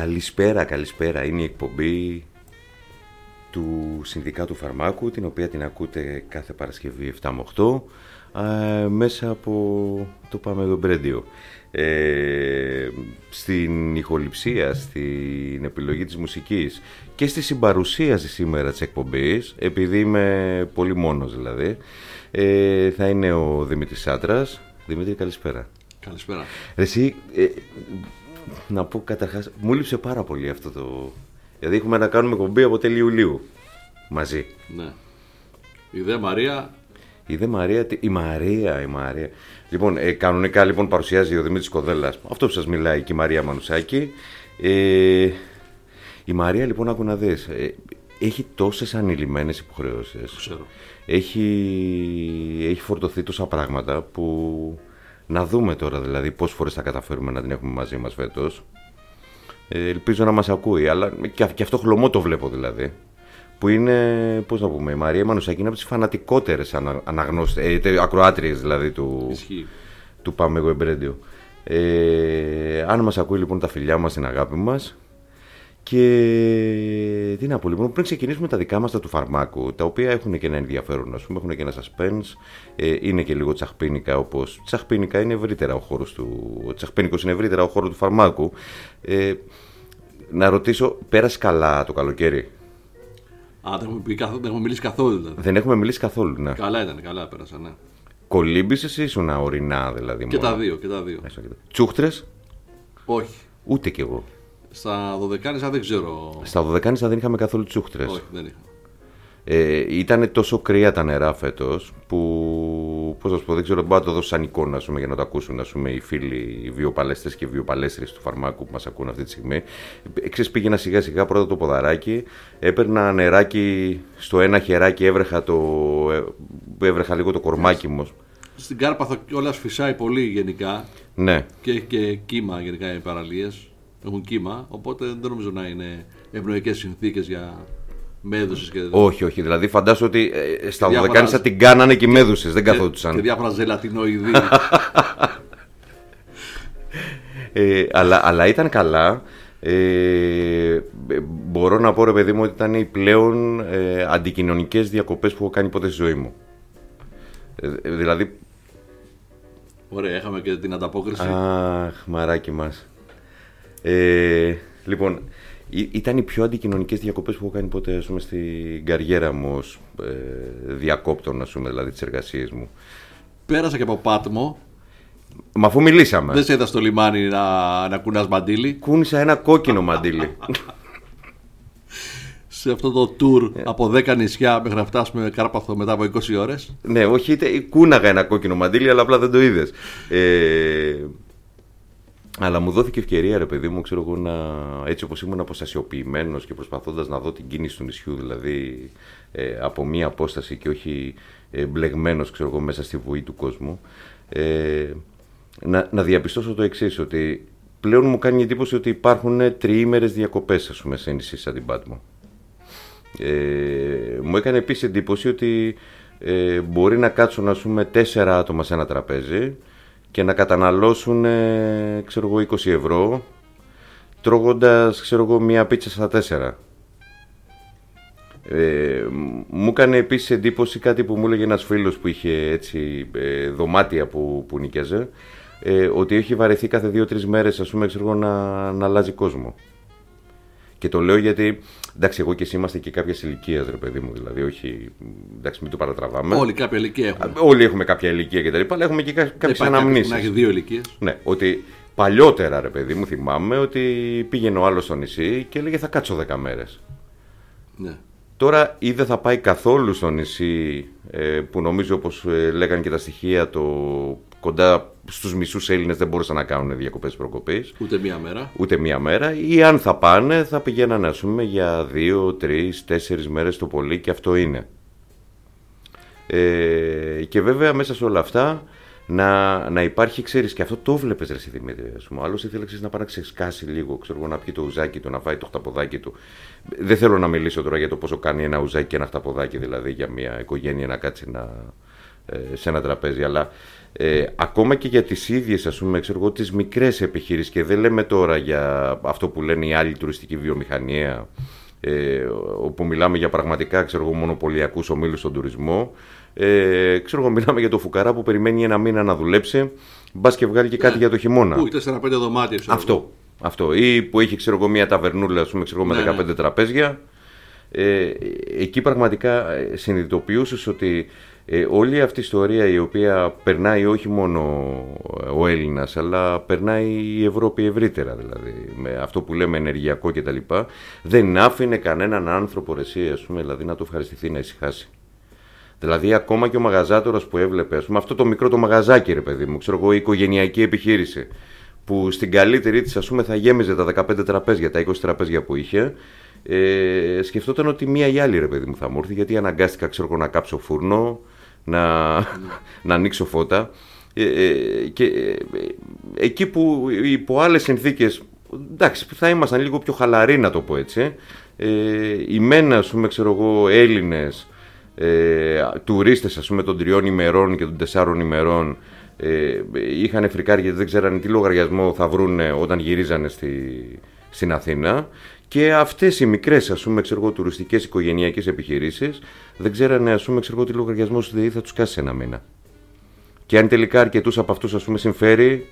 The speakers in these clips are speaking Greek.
Καλησπέρα. Είναι η εκπομπή του Συνδικάτου Φαρμάκου, την οποία την ακούτε κάθε Παρασκευή 7 με 8 μέσα από το Πάμε Radio. Στην ηχοληψία, στην επιλογή της μουσικής και στη συμπαρουσίαση σήμερα της εκπομπής, επειδή είμαι πολύ μόνος δηλαδή, θα είναι ο Δημήτρης Σάτρας. Δημήτρη, καλησπέρα. Καλησπέρα. Εσύ, να πω καταρχάς, μου λείψε πάρα πολύ αυτό το... Δηλαδή έχουμε να κάνουμε εκπομπή από τέλη Ιουλίου μαζί. Ναι. Η Δε Μαρία... Η Μαρία. Λοιπόν, κανονικά λοιπόν παρουσιάζει ο Δημήτρης Κοδέλλας, αυτό που σας μιλάει, και η Μαρία Μανουσάκη. Η Μαρία λοιπόν, άκου να δεις, έχει τόσες ανηλυμένες υποχρεώσεις. Ξέρω. Έχει φορτωθεί τόσα πράγματα που... Να δούμε τώρα δηλαδή πόσες φορές θα καταφέρουμε να την έχουμε μαζί μας φέτος. Ελπίζω να μας ακούει, αλλά και αυτό χλωμό το βλέπω δηλαδή. Που είναι, πώς να πούμε, η Μαρία Μανουσάκη είναι από τις φανατικότερες ακροάτριες δηλαδή του Πάμε Web Radio. Αν μας ακούει λοιπόν, τα φιλιά μας, την αγάπη μας. Και τι να πω λοιπόν, πριν ξεκινήσουμε τα δικά μας τα του φαρμάκου, τα οποία έχουν και ένα ενδιαφέρον, ας πούμε, έχουν και ένα suspense, είναι και λίγο τσαχπίνικα, όπως τσαχπίνικα είναι ευρύτερα ο χώρος του, ο τσαχπίνικος είναι ευρύτερα ο χώρος του φαρμάκου. Να ρωτήσω, πέρασε καλά το καλοκαίρι? Δεν έχουμε μιλήσει καθόλου δηλαδή. Δεν έχουμε μιλήσει καθόλου, ναι. Καλά πέρασα, ναι. Κολύμπησες ή ήσουν ορεινά δηλαδή? Και τα δύο. Τσούχτρες? Όχι. Ούτε κι εγώ. Στα Δωδεκάνησα δεν ξέρω. Στα Δωδεκάνησα δεν είχαμε καθόλου τσούχτρες. Όχι, δεν είχα. Ήταν τόσο κρύα τα νερά φέτος που, πώς να σου πω, δεν ξέρω, μπορώ να το δώσω σαν εικόνα, ας πούμε, για να το ακούσουν, ας πούμε, οι φίλοι, οι βιοπαλέστες και οι βιοπαλέστρες του φαρμάκου που μας ακούν αυτή τη στιγμή. Ξέρεις, πήγαινα σιγά σιγά πρώτα το ποδαράκι, έπαιρνα νεράκι στο ένα χεράκι, έβρεχα λίγο το κορμάκι μου. Στην Κάρπαθο κιόλας φυσάει πολύ γενικά. Ναι. Και κύμα γενικά οι παραλίες. Έχουν κύμα, οπότε δεν νομίζω να είναι ευνοϊκές συνθήκες για μέδουσες και... Όχι, δηλαδή φαντάσου ότι στα Δωδεκάνησα την κάνανε και οι μέδουσες, δεν καθόντουσαν. Και διάφορα ζελατινοειδή. Αλλά ήταν καλά. Μπορώ να πω, ρε παιδί μου, ότι ήταν οι πλέον αντικοινωνικές διακοπές που έχω κάνει ποτέ στη ζωή μου. Δηλαδή... Ωραία, είχαμε και την ανταπόκριση. Αχ, μαράκι μας. Λοιπόν, ήταν οι πιο αντικοινωνικές διακοπές που έχω κάνει ποτέ, ας πούμε, στην καριέρα μου ως διακόπτων, ας πούμε, δηλαδή τις εργασίες μου. Πέρασα και από Πάτμο. Μα αφού μιλήσαμε. Δεν σε είδα στο λιμάνι να κουνάς μαντίλι. Κούνησα ένα κόκκινο μαντίλι. Σε αυτό το tour από 10 νησιά μέχρι να φτάσουμε Κάρπαθο μετά από 20 ώρες. Ναι, όχι, κούναγα ένα κόκκινο μαντίλι, αλλά απλά δεν το είδες. Αλλά μου δόθηκε ευκαιρία, ρε παιδί μου, ξέρω εγώ, έτσι όπως ήμουν αποστασιοποιημένος και προσπαθώντας να δω την κίνηση του νησιού, δηλαδή από μία απόσταση και όχι μπλεγμένος, ξέρω εγώ, μέσα στη βουή του κόσμου, να διαπιστώσω το εξής, ότι πλέον μου κάνει εντύπωση ότι υπάρχουν τριήμερες διακοπές, ας πούμε, σε νησί σαν την Πάτμο. Μου έκανε επίσης εντύπωση ότι μπορεί να κάτσουν, ας πούμε, 4 άτομα σε ένα τραπέζι και να καταναλώσουν, ξέρω εγώ, 20 ευρώ, τρώγοντας, ξέρω εγώ, μία πίτσα στα 4. Μου έκανε επίσης εντύπωση κάτι που μου έλεγε ένας φίλος που είχε έτσι δωμάτια που νοικιάζε, ότι έχει βαρεθεί κάθε 2-3 μέρες, ας πούμε, ξέρω εγώ, να αλλάζει κόσμο. Και το λέω γιατί, εντάξει, εγώ και εσύ είμαστε και κάποιες ηλικίες, ρε παιδί μου, δηλαδή, όχι, εντάξει, μην το παρατραβάμε. Όλοι κάποια ηλικία έχουμε. Όλοι έχουμε κάποια ηλικία και τα λοιπά, αλλά έχουμε και κάποιες αναμνήσεις. Να έχει 2 ηλικίες. Ναι, ότι παλιότερα, ρε παιδί μου, θυμάμαι ότι πήγαινε ο άλλος στο νησί και έλεγε θα κάτσω 10 μέρες. Ναι. Τώρα ή δεν θα πάει καθόλου στο νησί, που νομίζω, όπως λέγανε και τα στοιχεία, κοντά στους μισούς Έλληνες δεν μπορούσαν να κάνουν διακοπές προκοπής. Ούτε μία μέρα. Ή αν θα πάνε, θα πηγαίνανε, ας πούμε, για 2, 3, 4 μέρες το πολύ, και αυτό είναι. Και βέβαια μέσα σε όλα αυτά να υπάρχει, ξέρεις, και αυτό το βλέπεις, ρε Δημήτρη, ας πούμε. Άλλος ήθελε, ξέρεις, να πάει να ξεσκάσει λίγο, ξέρω εγώ, να πιει το ουζάκι του, να φάει το χταποδάκι του. Δεν θέλω να μιλήσω τώρα για το πόσο κάνει ένα ουζάκι και ένα χταποδάκι, δηλαδή, για μια οικογένεια να κάτσει σε ένα τραπέζι, αλλά ακόμα και για τις ίδιες, ας πούμε, ξέρω εγώ, τις μικρές επιχειρήσεις, και δεν λέμε τώρα για αυτό που λένε οι άλλοι τουριστική βιομηχανία, όπου μιλάμε για πραγματικά, ξέρω εγώ, μονοπωλιακούς ομίλους στον τουρισμό. Ξέρω εγώ, μιλάμε για το φουκαρά που περιμένει ένα μήνα να δουλέψει, μπας και βγάλει και κάτι για το χειμώνα. Πού, 4-5 δωμάτια, ξέρω. Αυτό. Ή που έχει, ξέρω εγώ, μια ταβερνούλα, ας πούμε, ξέρω εγώ, με 15 τραπέζια. Εκεί πραγματικά συνειδητοποιούσες ότι όλη αυτή η ιστορία, η οποία περνάει όχι μόνο ο Έλληνας, αλλά περνάει η Ευρώπη ευρύτερα, δηλαδή με αυτό που λέμε ενεργειακό κτλ., δεν άφηνε κανέναν άνθρωπο, ας πούμε, δηλαδή, να το ευχαριστηθεί, να ησυχάσει. Δηλαδή, ακόμα και ο μαγαζάτορας που έβλεπε, ας πούμε, αυτό το μικρό το μαγαζάκι, ρε παιδί μου, ξέρω εγώ, η οικογενειακή επιχείρηση, που στην καλύτερη της, ας πούμε, θα γέμιζε τα 15 τραπέζια, τα 20 τραπέζια που είχε, σκεφτόταν ότι μία ή άλλη, ρε παιδί μου, θα μου έρθει, γιατί αναγκάστηκα, ξέρω εγώ, να κάψω φούρνο, να ανοίξω φώτα. Και εκεί που υπό άλλες συνθήκες, εντάξει, θα ήμασταν λίγο πιο χαλαροί, να το πω έτσι, οι μένα, ας πούμε, ξέρω εγώ, Έλληνες τουρίστες, ας πούμε, των 3 ημερών και των 4 ημερών, είχαν φρικάρει γιατί δεν ξέρανε τι λογαριασμό θα βρούνε όταν γυρίζανε στην Αθήνα. Και αυτές οι μικρές, ας πούμε, ξέρω εγώ, τουριστικές οικογενειακές επιχειρήσεις δεν ξέρανε, ας πούμε, ξέρω εγώ, τι λογαριασμό θα τους κάσει ένα μήνα. Και αν τελικά αρκετούς από αυτούς, ας πούμε, συμφέρει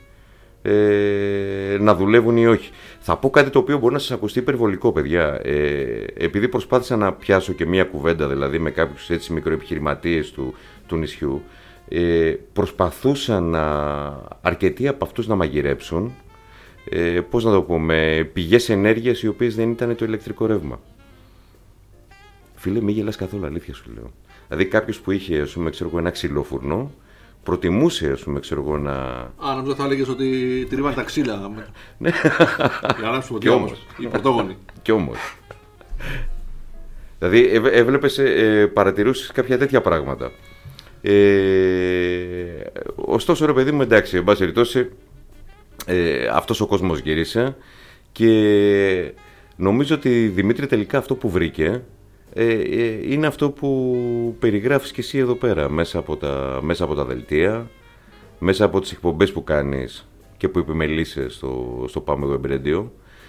να δουλεύουν ή όχι. Θα πω κάτι το οποίο μπορεί να σας ακουστεί υπερβολικό, παιδιά. Επειδή προσπάθησα να πιάσω και μία κουβέντα, δηλαδή, με κάποιους έτσι μικροεπιχειρηματίες του νησιού, προσπαθούσαν αρκετοί από αυτούς να μαγειρέψουν, πώς να το πω, με πηγές ενέργειας οι οποίες δεν ήταν το ηλεκτρικό ρεύμα. Φίλε, μη γελάς καθόλου, αλήθεια σου λέω. Δηλαδή, κάποιος που είχε, ας πούμε, ξέρω εγώ, ένα ξυλόφουρνο, προτιμούσε, ας πούμε, ξέρω εγώ, να... Νομίζω θα έλεγες ότι τρίβαν τα ξύλα. Ναι. Για να ράψουμε ότι όμως, οι πρωτόγονοι. Κι όμως. Δηλαδή, έβλεπες, παρατηρούσες κάποια τέτοια πράγματα. Ωστόσο, ρε παιδί μου, εντάξει, εν πάση περιπτώσει, αυτός ο κόσμος γύρισε και νομίζω ότι, Δημήτρη, τελικά αυτό που βρήκε είναι αυτό που περιγράφεις και εσύ εδώ πέρα, μέσα από τα δελτία, μέσα από τις εκπομπές που κάνεις και που επιμελείσαι στο Πάμε Εγώ Εμπρέντιο.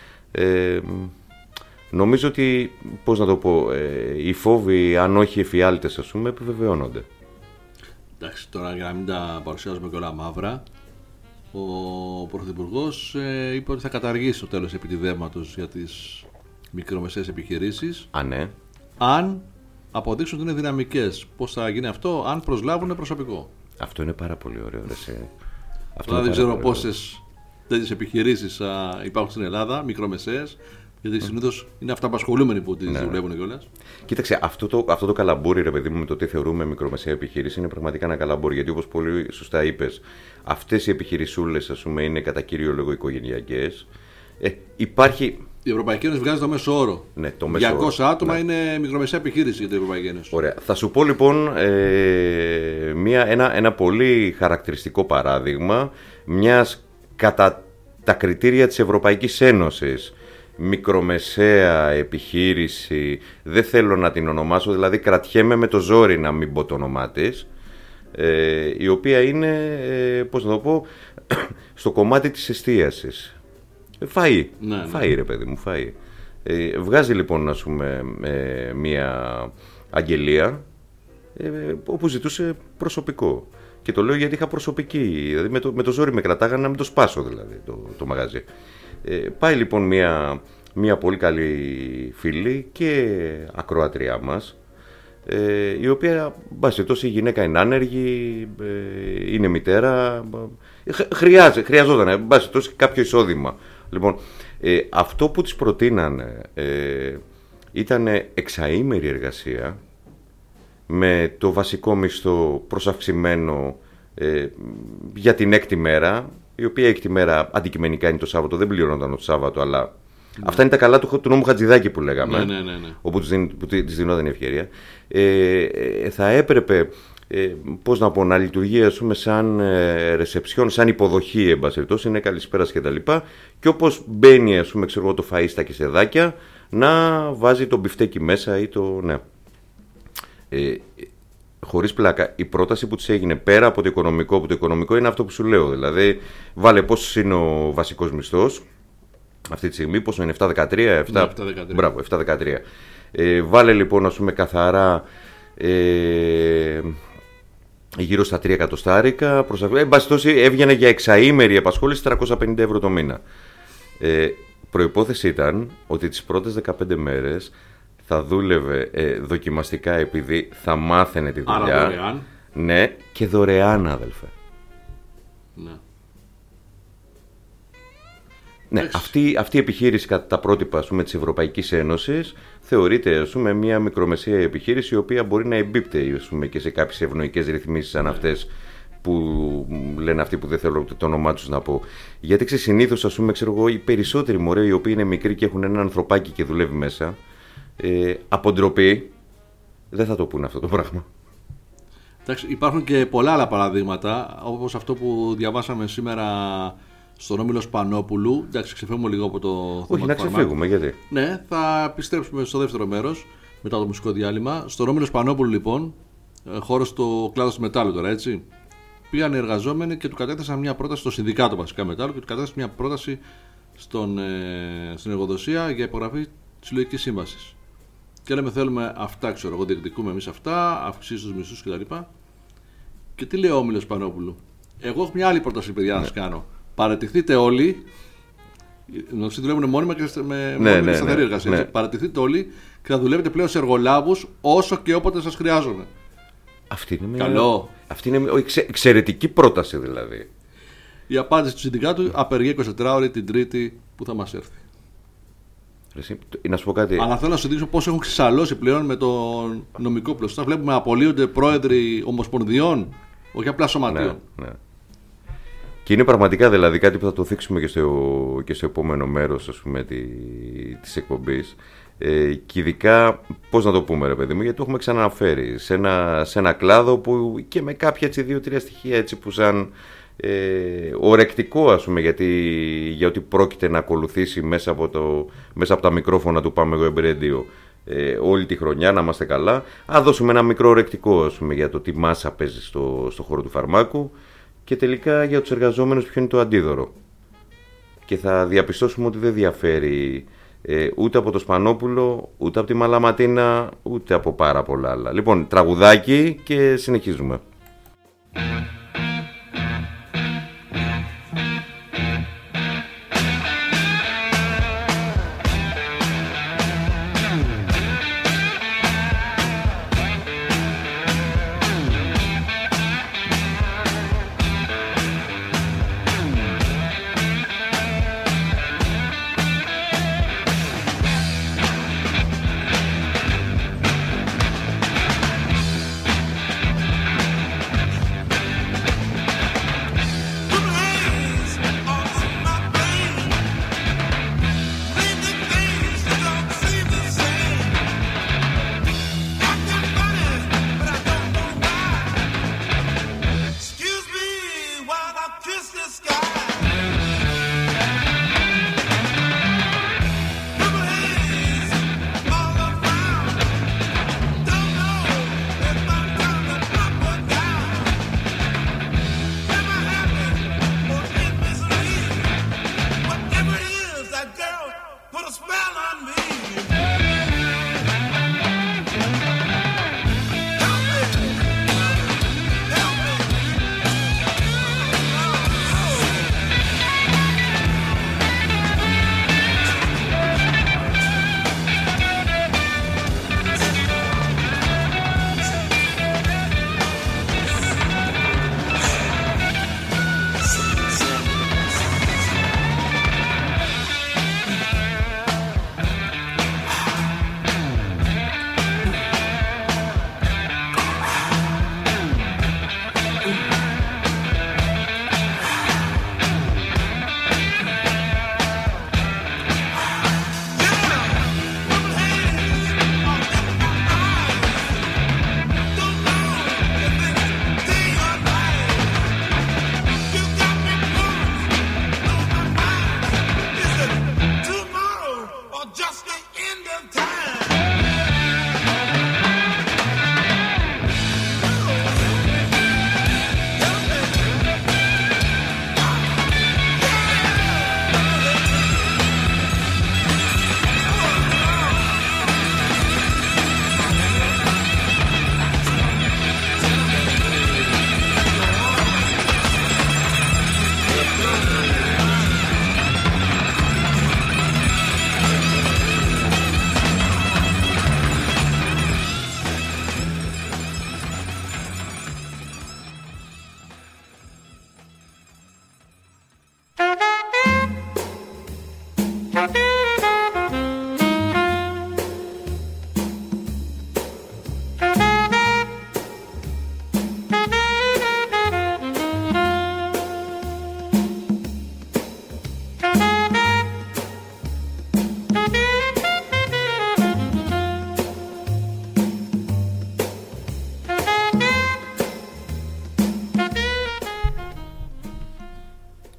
Νομίζω ότι, πώς να το πω, οι φόβοι, αν όχι εφιάλτες, ας πούμε, επιβεβαιώνονται. Εντάξει, τώρα για να μην τα παρουσιάζουμε και όλα μαύρα, ο Πρωθυπουργός είπε ότι θα καταργήσει το τέλος επιτιδεύματος για τις μικρομεσαίες επιχειρήσεις. Ναι. Αν αποδείξουν ότι είναι δυναμικές. Πώς θα γίνει αυτό? Αν προσλάβουν προσωπικό. Αυτό είναι πάρα πολύ ωραίο, ρε. Τώρα δεν ξέρω πόσες τέτοιες επιχειρήσεις υπάρχουν στην Ελλάδα, μικρομεσαίες, γιατί συνήθως είναι αυταπασχολούμενοι που τις δουλεύουν κιόλας. Κοίταξε, αυτό το καλαμπούρι, ρε παιδί μου, με το τι θεωρούμε μικρομεσαία επιχείρηση, είναι πραγματικά ένα καλαμπούρι. Γιατί, όπως πολύ σωστά είπες, αυτές οι επιχειρησούλες, ας πούμε, είναι κατά κύριο λόγο οικογενειακές. Υπάρχει. Η Ευρωπαϊκή Ένωση βγάζει το μέσο όρο. Ναι, το μέσο 200 όρο. Άτομα είναι μικρομεσαία επιχείρηση για την Ευρωπαϊκή Ένωση. Ωραία. Θα σου πω λοιπόν ένα πολύ χαρακτηριστικό παράδειγμα μιας, κατά τα κριτήρια της Ευρωπαϊκής Ένωσης, μικρομεσαία επιχείρηση, δεν θέλω να την ονομάσω, δηλαδή κρατιέμαι με το ζόρι να μην πω το όνομά της, η οποία είναι, πώς να το πω, στο κομμάτι της εστίασης. Φαΐ, φαΐ, ρε παιδί μου, φαΐ. Βγάζει λοιπόν, ας πούμε, μια αγγελία όπου ζητούσε προσωπικό. Και το λέω γιατί είχα προσωπική, δηλαδή με το ζόρι με κρατάγανε να μην το σπάσω, δηλαδή, το μαγαζί. Πάει λοιπόν μια πολύ καλή φίλη και ακροατριά μας, η οποία, η γυναίκα είναι άνεργη, είναι μητέρα, χρειαζόταν, κάποιο εισόδημα. Λοιπόν, αυτό που της προτείνανε ήταν εξαήμερη εργασία, με το βασικό μισθό προσαυξημένο για την 6η μέρα, η οποία 6η μέρα αντικειμενικά είναι το Σάββατο, δεν πληρώνονταν το Σάββατο, αλλά αυτά είναι τα καλά του νόμου Χατζηδάκη που λέγαμε, ναι. όπου της δινόταν η ευκαιρία. Θα έπρεπε, πώς να πω, να λειτουργεί, ας πούμε, σαν ρεσεψιόν, σαν υποδοχή, εν πάση περιπτώσει, είναι καλησπέρας και τα λοιπά, και όπως μπαίνει, ας πούμε, ξέρω εγώ, το φαΐ στα κεσεδάκια, να βάζει το μπιφτέκι μέσα ή το, ναι. χωρίς πλάκα, η πρόταση που της έγινε πέρα από το οικονομικό, που το οικονομικό είναι αυτό που σου λέω. Δηλαδή, βάλε πόσο είναι ο βασικός μισθός αυτή τη στιγμή, πόσο είναι 7,13. 7,13. Μπράβο, 7,13. Βάλε λοιπόν, ας πούμε, καθαρά γύρω στα 3 εκατοστάρικα. Εν πάση τόση, έβγαινε για εξαήμερη απασχόληση 350 ευρώ το μήνα. Προϋπόθεση ήταν ότι τις πρώτες 15 μέρες θα δούλευε δοκιμαστικά, επειδή θα μάθαινε τη δουλειά. Άρα δωρεάν. Ναι, και δωρεάν, αδελφέ. Ναι. Ναι, αυτή η επιχείρηση κατά τα πρότυπα, ας πούμε, της Ευρωπαϊκής Ένωσης θεωρείται, ας πούμε, μια μικρομεσαία επιχείρηση, η οποία μπορεί να εμπίπτει, ας πούμε, και σε κάποιες ευνοϊκές ρυθμίσεις σαν αυτές που λένε αυτοί που δεν θέλω το όνομά τους να πω. Γιατί συνήθως, ας πούμε, ξέρω εγώ, οι περισσότεροι μωρέ, οι οποίοι είναι μικροί και έχουν ένα ανθρωπάκι και δουλεύει μέσα, από ντροπή δεν θα το πούνε αυτό το πράγμα. Εντάξει, υπάρχουν και πολλά άλλα παραδείγματα, όπως αυτό που διαβάσαμε σήμερα στον Όμιλο Σπανόπουλου. Εντάξει, ξεφεύγουμε λίγο από το θέμα. Όχι, να ξεφύγουμε, γιατί. Ναι, θα επιστρέψουμε στο δεύτερο μέρος μετά το μουσικό διάλειμμα. Στον Όμιλο Σπανόπουλου, λοιπόν, χώρος του κλάδου μετάλλου τώρα, έτσι. Πήγαν οι εργαζόμενοι και του κατέθεσαν μια πρόταση στο Συνδικάτο βασικά μετάλλου και του κατέθεσαν μια πρόταση στην εργοδοσία για υπογραφή της συλλογικής σύμβασης. Και λέμε, θέλουμε αυτά, ξέρω εγώ, διεκδικούμε εμείς αυτά, αυξήσεις στους μισθούς κτλ. Και τι λέει ο Όμιλος Σπανόπουλου? Εγώ έχω μια άλλη πρόταση, παιδιά, να σας κάνω. Παραιτηθείτε όλοι. Νοσοί δουλεύουν μόνιμα και με μόνιμη σταθερή εργασία. Ναι. Παραιτηθείτε όλοι και θα δουλεύετε πλέον σε εργολάβους όσο και όποτε σας χρειάζομαι. Αυτή είναι Καλό. Αυτή είναι εξαιρετική πρόταση, δηλαδή. Η απάντηση του συνδικάτου: απεργία 24 ώρες την Τρίτη που θα μας έρθει. Εσύ, να σου πω κάτι. Αλλά θέλω να σου δείξω πώς έχουν ξεσαλώσει πλέον με το νομικό πλαίσιο. Βλέπουμε να απολύονται πρόεδροι ομοσπονδιών, όχι απλά σωματείων. Ναι. Και είναι πραγματικά, δηλαδή, κάτι που θα το θίξουμε και στο επόμενο μέρος, ας πούμε, της εκπομπής. Και ειδικά, πώς να το πούμε, ρε παιδί μου, γιατί το έχουμε ξαναναφέρει σε ένα κλάδο που και με κάποια 2-3 στοιχεία έτσι που σαν ορεκτικό, ας πούμε, για ότι πρόκειται να ακολουθήσει μέσα από τα μικρόφωνα του Πάμε Εγώ Radio όλη τη χρονιά, να είμαστε καλά. Αν δώσουμε ένα μικρό ορεκτικό, ας πούμε, για το τι μάσα παίζει στο χώρο του φαρμάκου και τελικά για τους εργαζόμενους ποιο είναι το αντίδωρο. Και θα διαπιστώσουμε ότι δεν διαφέρει ούτε από το Σπανόπουλο, ούτε από τη Μαλαματίνα, ούτε από πάρα πολλά άλλα. Λοιπόν, τραγουδάκι και συνεχίζουμε.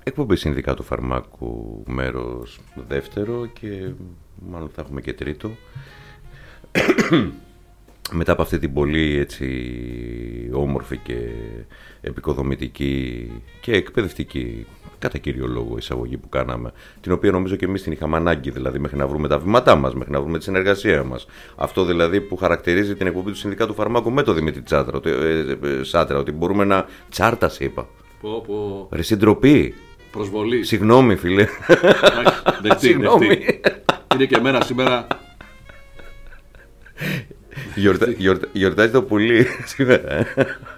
εκπομπή Συνδικάτου Φαρμάκου μέρος δεύτερο και μάλλον θα έχουμε και τρίτο. Μετά από αυτή την πολύ έτσι όμορφη και επικοδομητική και εκπαιδευτική κατά κύριο λόγο εισαγωγή που κάναμε, την οποία νομίζω και εμείς την είχαμε ανάγκη, δηλαδή μέχρι να βρούμε τα βήματά μας, μέχρι να βρούμε τη συνεργασία μας. Αυτό δηλαδή που χαρακτηρίζει την εκπομπή του Συνδικάτου Φαρμάκου με το Δημήτρη Σάτρα, ότι μπορούμε να... Τσάρτα είπα. Ρε συντροπή. Προσβολή. Συγγνώμη φίλε. Συγγνώμη. Είναι και εμένα σήμερα. Γιορτάζει το πουλί σήμερα.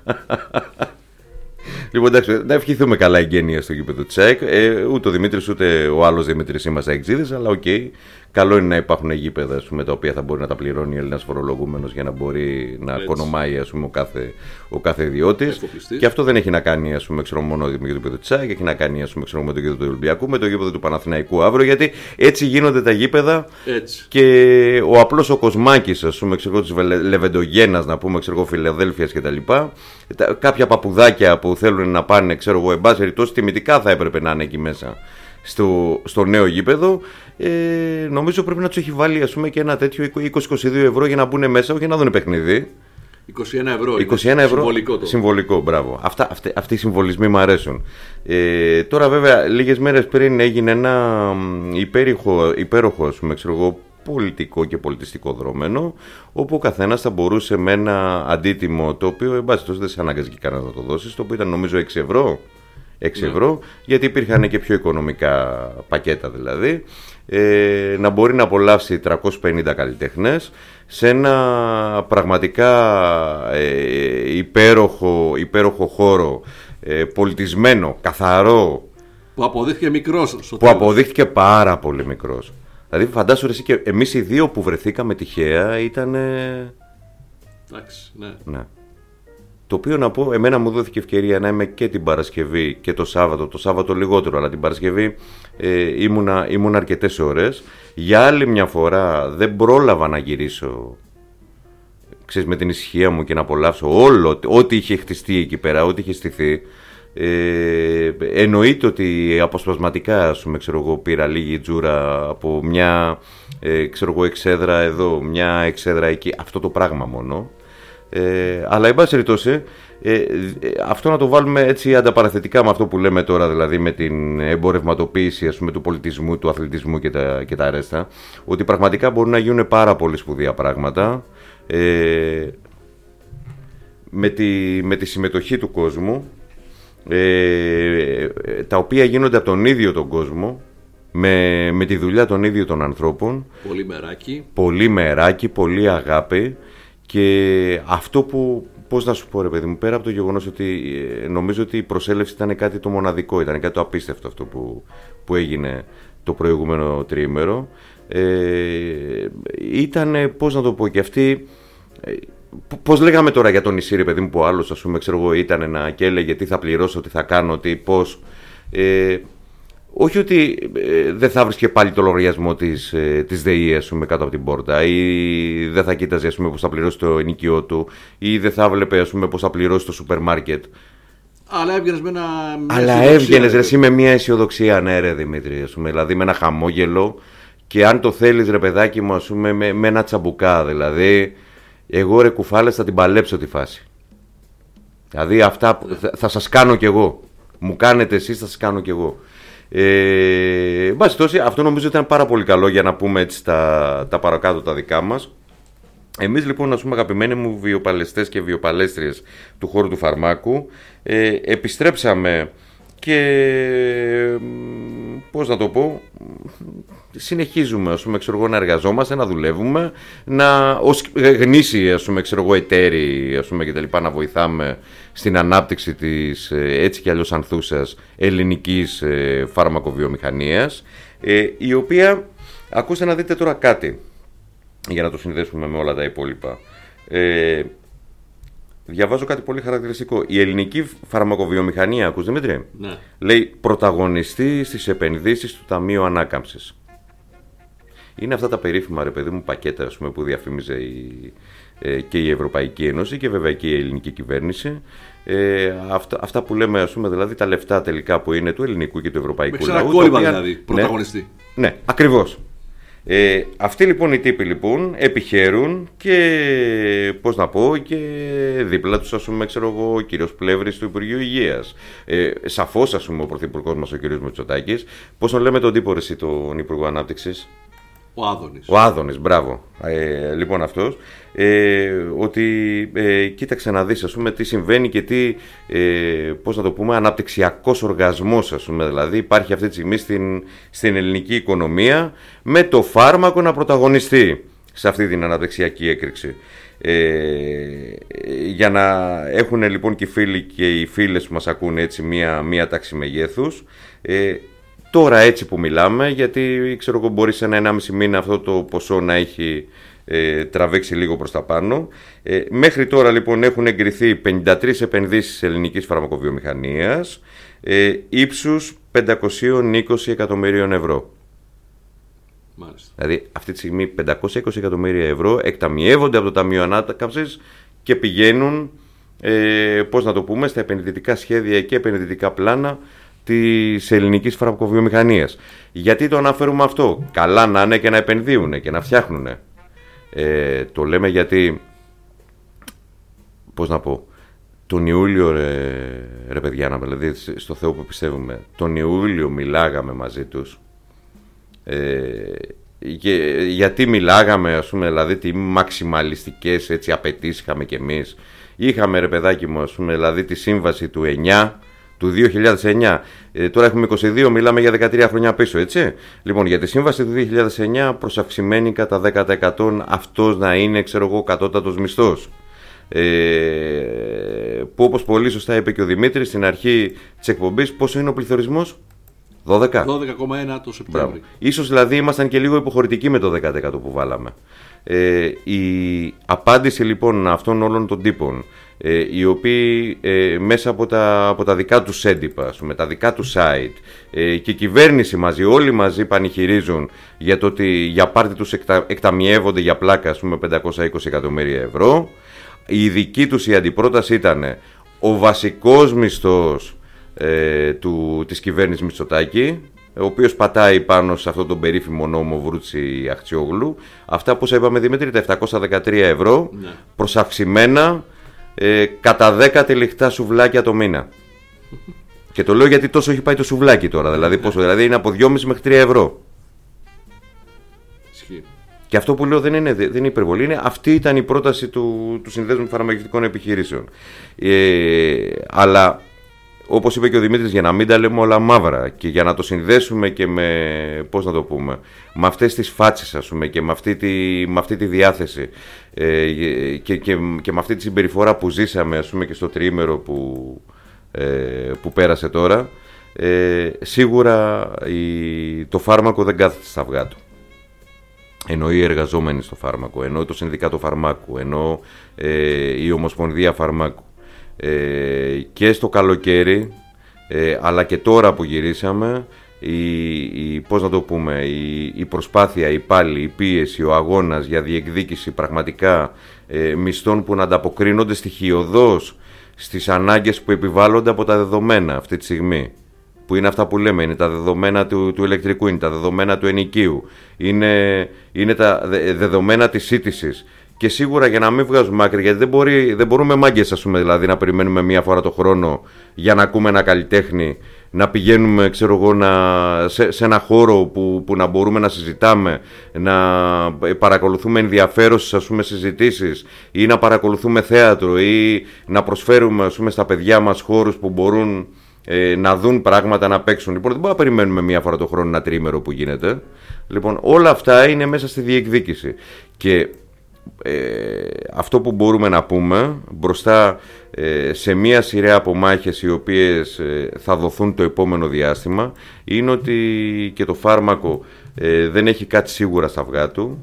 Λοιπόν, εντάξει, να ευχηθούμε καλά εγγένεια στο γήπεδο Τσέκ. Ούτε ο Δημήτρης ούτε ο άλλος Δημήτρης είμαστε εξήδες, αλλά οκ. Καλό είναι να υπάρχουν γήπεδα τα οποία θα μπορεί να τα πληρώνει ο Έλληνας φορολογούμενος για να μπορεί να κονομάει ο κάθε ιδιώτης. Και αυτό δεν έχει να κάνει μόνο με το γήπεδο Τσέκ, έχει να κάνει με το γήπεδο του Ολυμπιακού, με το γήπεδο του Παναθηναϊκού αύριο, γιατί έτσι γίνονται τα γήπεδα. Έτσι. Και ο απλός ο Κοσμάκης, της Λεβεντογένας, να πούμε, Φιλαδέλφειας κτλ. Κάποια παπουδάκια που θέλουν να πάνε, εν πάση περιπτώσει, τιμητικά θα έπρεπε να είναι εκεί μέσα στο νέο γήπεδο. Νομίζω πρέπει να τους έχει βάλει και ένα τέτοιο 20-22 ευρώ για να μπουν μέσα, όχι να δουν παιχνίδι. 21 ευρώ. Συμβολικό, μπράβο. Αυτοί οι συμβολισμοί μου αρέσουν. Τώρα βέβαια λίγες μέρες πριν έγινε ένα υπέροχο πολιτικό και πολιτιστικό δρόμενο, όπου ο καθένας θα μπορούσε με ένα αντίτιμο, το οποίο εν πάση περιπτώσει δεν σε ανάγκαζε και κανένας να το δώσει, το οποίο ήταν νομίζω 6 ευρώ. 6 ευρώ, γιατί υπήρχαν και πιο οικονομικά πακέτα δηλαδή, να μπορεί να απολαύσει 350 καλλιτέχνες σε ένα πραγματικά υπέροχο χώρο, πολιτισμένο, καθαρό, που αποδείχθηκε μικρός. Που αποδείχθηκε πάρα πολύ μικρός. Δηλαδή φαντάσου εσύ και εμείς οι δύο που βρεθήκαμε τυχαία ήταν... Εντάξει, ναι. Το οποίο να πω, εμένα μου δόθηκε ευκαιρία να είμαι και την Παρασκευή και το Σάββατο λιγότερο, αλλά την Παρασκευή ήμουν αρκετές ώρες. Για άλλη μια φορά δεν πρόλαβα να γυρίσω, ξέρεις, με την ησυχία μου και να απολαύσω ό,τι είχε χτιστεί εκεί πέρα, ό,τι είχε στηθεί. Εννοείται ότι αποσπασματικά πήρα λίγη τζούρα από μια εξέδρα εδώ, μια εξέδρα εκεί, αυτό το πράγμα μόνο. Αλλά εν πάση περιπτώσει, αυτό να το βάλουμε έτσι ανταπαραθετικά με αυτό που λέμε τώρα, δηλαδή με την εμπορευματοποίηση του πολιτισμού, του αθλητισμού και τα αρέστα, ότι πραγματικά μπορούν να γίνουν πάρα πολύ σπουδαία πράγματα με τη συμμετοχή του κόσμου, τα οποία γίνονται από τον ίδιο τον κόσμο, με τη δουλειά των ίδιων των ανθρώπων. Πολύ μεράκι, πολύ αγάπη. Και αυτό που, πώς να σου πω ρε παιδί μου, πέρα από το γεγονός ότι νομίζω ότι η προσέλευση ήταν κάτι το μοναδικό, ήταν κάτι το απίστευτο αυτό που έγινε το προηγούμενο τριήμερο, ήταν, πώς να το πω, και αυτή, πώς λέγαμε τώρα για τον νησί ρε παιδί μου, που ο άλλος ήταν και έλεγε τι θα πληρώσω, τι θα κάνω, πώς... Όχι ότι δεν θα βρίσκε πάλι το λογαριασμό της ΔΕΗ κάτω από την πόρτα, ή δεν θα κοίταζε πώς θα πληρώσει το ενοικιό του, ή δεν θα βλέπε πώς θα πληρώσει το σούπερ μάρκετ. Αλλά έβγαινες με με μια αισιοδοξία, ναι ρε Δημήτρη, δηλαδή με ένα χαμόγελο, και αν το θέλεις ρε παιδάκι μου, με ένα τσαμπουκά, δηλαδή εγώ ρε κουφάλες θα την παλέψω τη φάση. Δηλαδή αυτά θα σας κάνω κι εγώ, μου κάνετε εσείς, θα σας κάνω κι εγώ. Αυτό νομίζω ήταν πάρα πολύ καλό για να πούμε έτσι τα παρακάτω τα δικά μας. Εμείς λοιπόν, αγαπημένοι μου βιοπαλαιστές και βιοπαλέστριες του χώρου του φαρμάκου, επιστρέψαμε και πώς να το πω, συνεχίζουμε να εργαζόμαστε, να δουλεύουμε, ως γνήσιοι εταίροι και τα λοιπά, να βοηθάμε στην ανάπτυξη της έτσι κι αλλιώς ανθούσας ελληνικής φαρμακοβιομηχανίας, η οποία, ακούστε να δείτε τώρα κάτι για να το συνδέσουμε με όλα τα υπόλοιπα. Διαβάζω κάτι πολύ χαρακτηριστικό. Η ελληνική φαρμακοβιομηχανία, ακούς Δημήτρη, ναι, λέει πρωταγωνιστή στις επενδύσεις του Ταμείου Ανάκαμψης. είναι αυτά τα περίφημα, ρε παιδί μου, πακέτα, ας πούμε, που διαφήμιζε και η Ευρωπαϊκή Ένωση και βέβαια και η ελληνική κυβέρνηση. Αυτά που λέμε, ας πούμε, δηλαδή τα λεφτά τελικά που είναι του ελληνικού και του ευρωπαϊκού λαού. Με ξανακόλλημα δηλαδή, πρωταγωνιστή. Ναι, ακριβώς. Αυτοί λοιπόν οι τύποι λοιπόν επιχαίρουν και, πώς να πω, και δίπλα τους, ας πούμε, ξέρω εγώ, ο κύριος Πλεύρης του Υπουργείου Υγείας. Σαφώς, ας πούμε, ο πρωθυπουργός μας, ο κύριος Μητσοτάκης. Πώς τον λέμε τον τύπο, εσύ, τον Υπουργό Ανάπτυξης? Ο Άδωνης, μπράβο. Λοιπόν, αυτός, ότι κοίταξε να δεις, ας πούμε, τι συμβαίνει και τι, πώς να το πούμε, αναπτυξιακός οργασμός, ας πούμε, δηλαδή υπάρχει αυτή τη στιγμή στην ελληνική οικονομία, με το φάρμακο να πρωταγωνιστεί σε αυτή την αναπτυξιακή έκρηξη. Για να έχουν λοιπόν και οι φίλοι και οι φίλες που μας ακούνε έτσι μία τάξη μεγέθους, τώρα έτσι που μιλάμε, γιατί ξέρω εγώ μπορεί σε 1,5 μήνα αυτό το ποσό να έχει τραβήξει λίγο προς τα πάνω. Μέχρι τώρα λοιπόν έχουν εγκριθεί 53 επενδύσεις ελληνικής φαρμακοβιομηχανίας ύψους 520 εκατομμυρίων ευρώ. Μάλιστα. Δηλαδή αυτή τη στιγμή 520 εκατομμύρια ευρώ εκταμιεύονται από το Ταμείο Ανάκαμψης και πηγαίνουν, πώς να το πούμε, στα επενδυτικά σχέδια και επενδυτικά πλάνα της ελληνικής φαρμακοβιομηχανίας. Γιατί το αναφέρουμε αυτό? Καλά να είναι και να επενδύουν και να φτιάχνουν. Το λέμε γιατί, πώς να πω, τον Ιούλιο, ρε παιδιά, δηλαδή στο Θεό που πιστεύουμε, τον Ιούλιο μιλάγαμε μαζί τους. Γιατί μιλάγαμε, ας πούμε, δηλαδή τι μαξιμαλιστικές έτσι απαιτήσεις είχαμε κι εμείς. Είχαμε, ρε παιδάκι μου, ας πούμε, δηλαδή τη σύμβαση του 9, του 2009. Τώρα έχουμε 22, μιλάμε για 13 χρόνια πίσω, έτσι. Λοιπόν, για τη σύμβαση του 2009 προσαυξημένη κατά 10% αυτός να είναι, ξέρω εγώ, κατώτατος μισθός. Που όπως πολύ σωστά είπε και ο Δημήτρης στην αρχή της εκπομπής, πόσο είναι ο πληθωρισμός? 12,1 το Σεπτέμβριο. Ίσως δηλαδή ήμασταν και λίγο υποχωρητικοί με το 10% που βάλαμε. Η απάντηση λοιπόν αυτών όλων των τύπων, οι οποίοι μέσα από τα δικά τους έντυπα, με τα δικά τους site και η κυβέρνηση μαζί, όλοι μαζί πανηγυρίζουν για το ότι για πάρτι τους εκταμιεύονται για πλάκα, ας πούμε, 520 εκατομμύρια ευρώ. Η δική τους η αντιπρόταση ήταν ο βασικός μισθός της κυβέρνησης Μητσοτάκη, ο οποίος πατάει πάνω σε αυτόν τον περίφημο νόμο Βρούτσι Αχτσιόγλου. Αυτά που είπαμε, Δημήτρη, τα 713 ευρώ, ναι, προσαυξημένα κατά 10 τυλιχτά σουβλάκια το μήνα. Και το λέω γιατί τόσο έχει πάει το σουβλάκι τώρα, δηλαδή πόσο, δηλαδή είναι από 2,5 μέχρι 3 ευρώ. Και αυτό που λέω δεν είναι υπερβολή, είναι αυτή ήταν η πρόταση του Συνδέσμου Φαρμακευτικών Επιχειρήσεων. Αλλά όπως είπε και ο Δημήτρης, για να μην τα λέμε όλα μαύρα και για να το συνδέσουμε και με, πώς να το πούμε, με αυτές τις φάτσες, ας πούμε, και με αυτή τη διάθεση και με αυτή τη συμπεριφορά που ζήσαμε, ας πούμε, και στο τριήμερο που πέρασε τώρα, σίγουρα το φάρμακο δεν κάθεται στα αυγά του. Εννοεί οι εργαζόμενοι στο φάρμακο, εννοεί το Συνδικάτο Φαρμάκου, εννοεί η Ομοσπονδία Φαρμάκου. Και στο καλοκαίρι, αλλά και τώρα που γυρίσαμε, πώς να το πούμε, η προσπάθεια, η πάλι, η πίεση, ο αγώνας για διεκδίκηση πραγματικά μισθών που να ανταποκρίνονται στοιχειωδώς στις ανάγκες που επιβάλλονται από τα δεδομένα αυτή τη στιγμή, που είναι αυτά που λέμε, είναι τα δεδομένα του ηλεκτρικού, είναι τα δεδομένα του ενοικίου, είναι τα δεδομένα της σύντησης. Και σίγουρα, για να μην βγάζουμε άκρη, γιατί δεν μπορούμε μάγκες, ας πούμε, δηλαδή να περιμένουμε μία φορά το χρόνο για να ακούμε ένα καλλιτέχνη, να πηγαίνουμε, ξέρω εγώ, σε ένα χώρο που να μπορούμε να συζητάμε, να παρακολουθούμε ενδιαφέρουσες, ας πούμε, συζητήσεις, ή να παρακολουθούμε θέατρο, ή να προσφέρουμε, ας πούμε, στα παιδιά μας χώρους που μπορούν να δουν πράγματα, να παίξουν. Λοιπόν, δεν μπορούμε να περιμένουμε μία φορά το χρόνο ένα τριήμερο που γίνεται. Λοιπόν, όλα αυτά είναι μέσα στη διεκδίκηση. Και αυτό που μπορούμε να πούμε μπροστά σε μία σειρά από μάχες οι οποίες θα δοθούν το επόμενο διάστημα, είναι ότι και το φάρμακο δεν έχει κάτι σίγουρα στα αυγά του.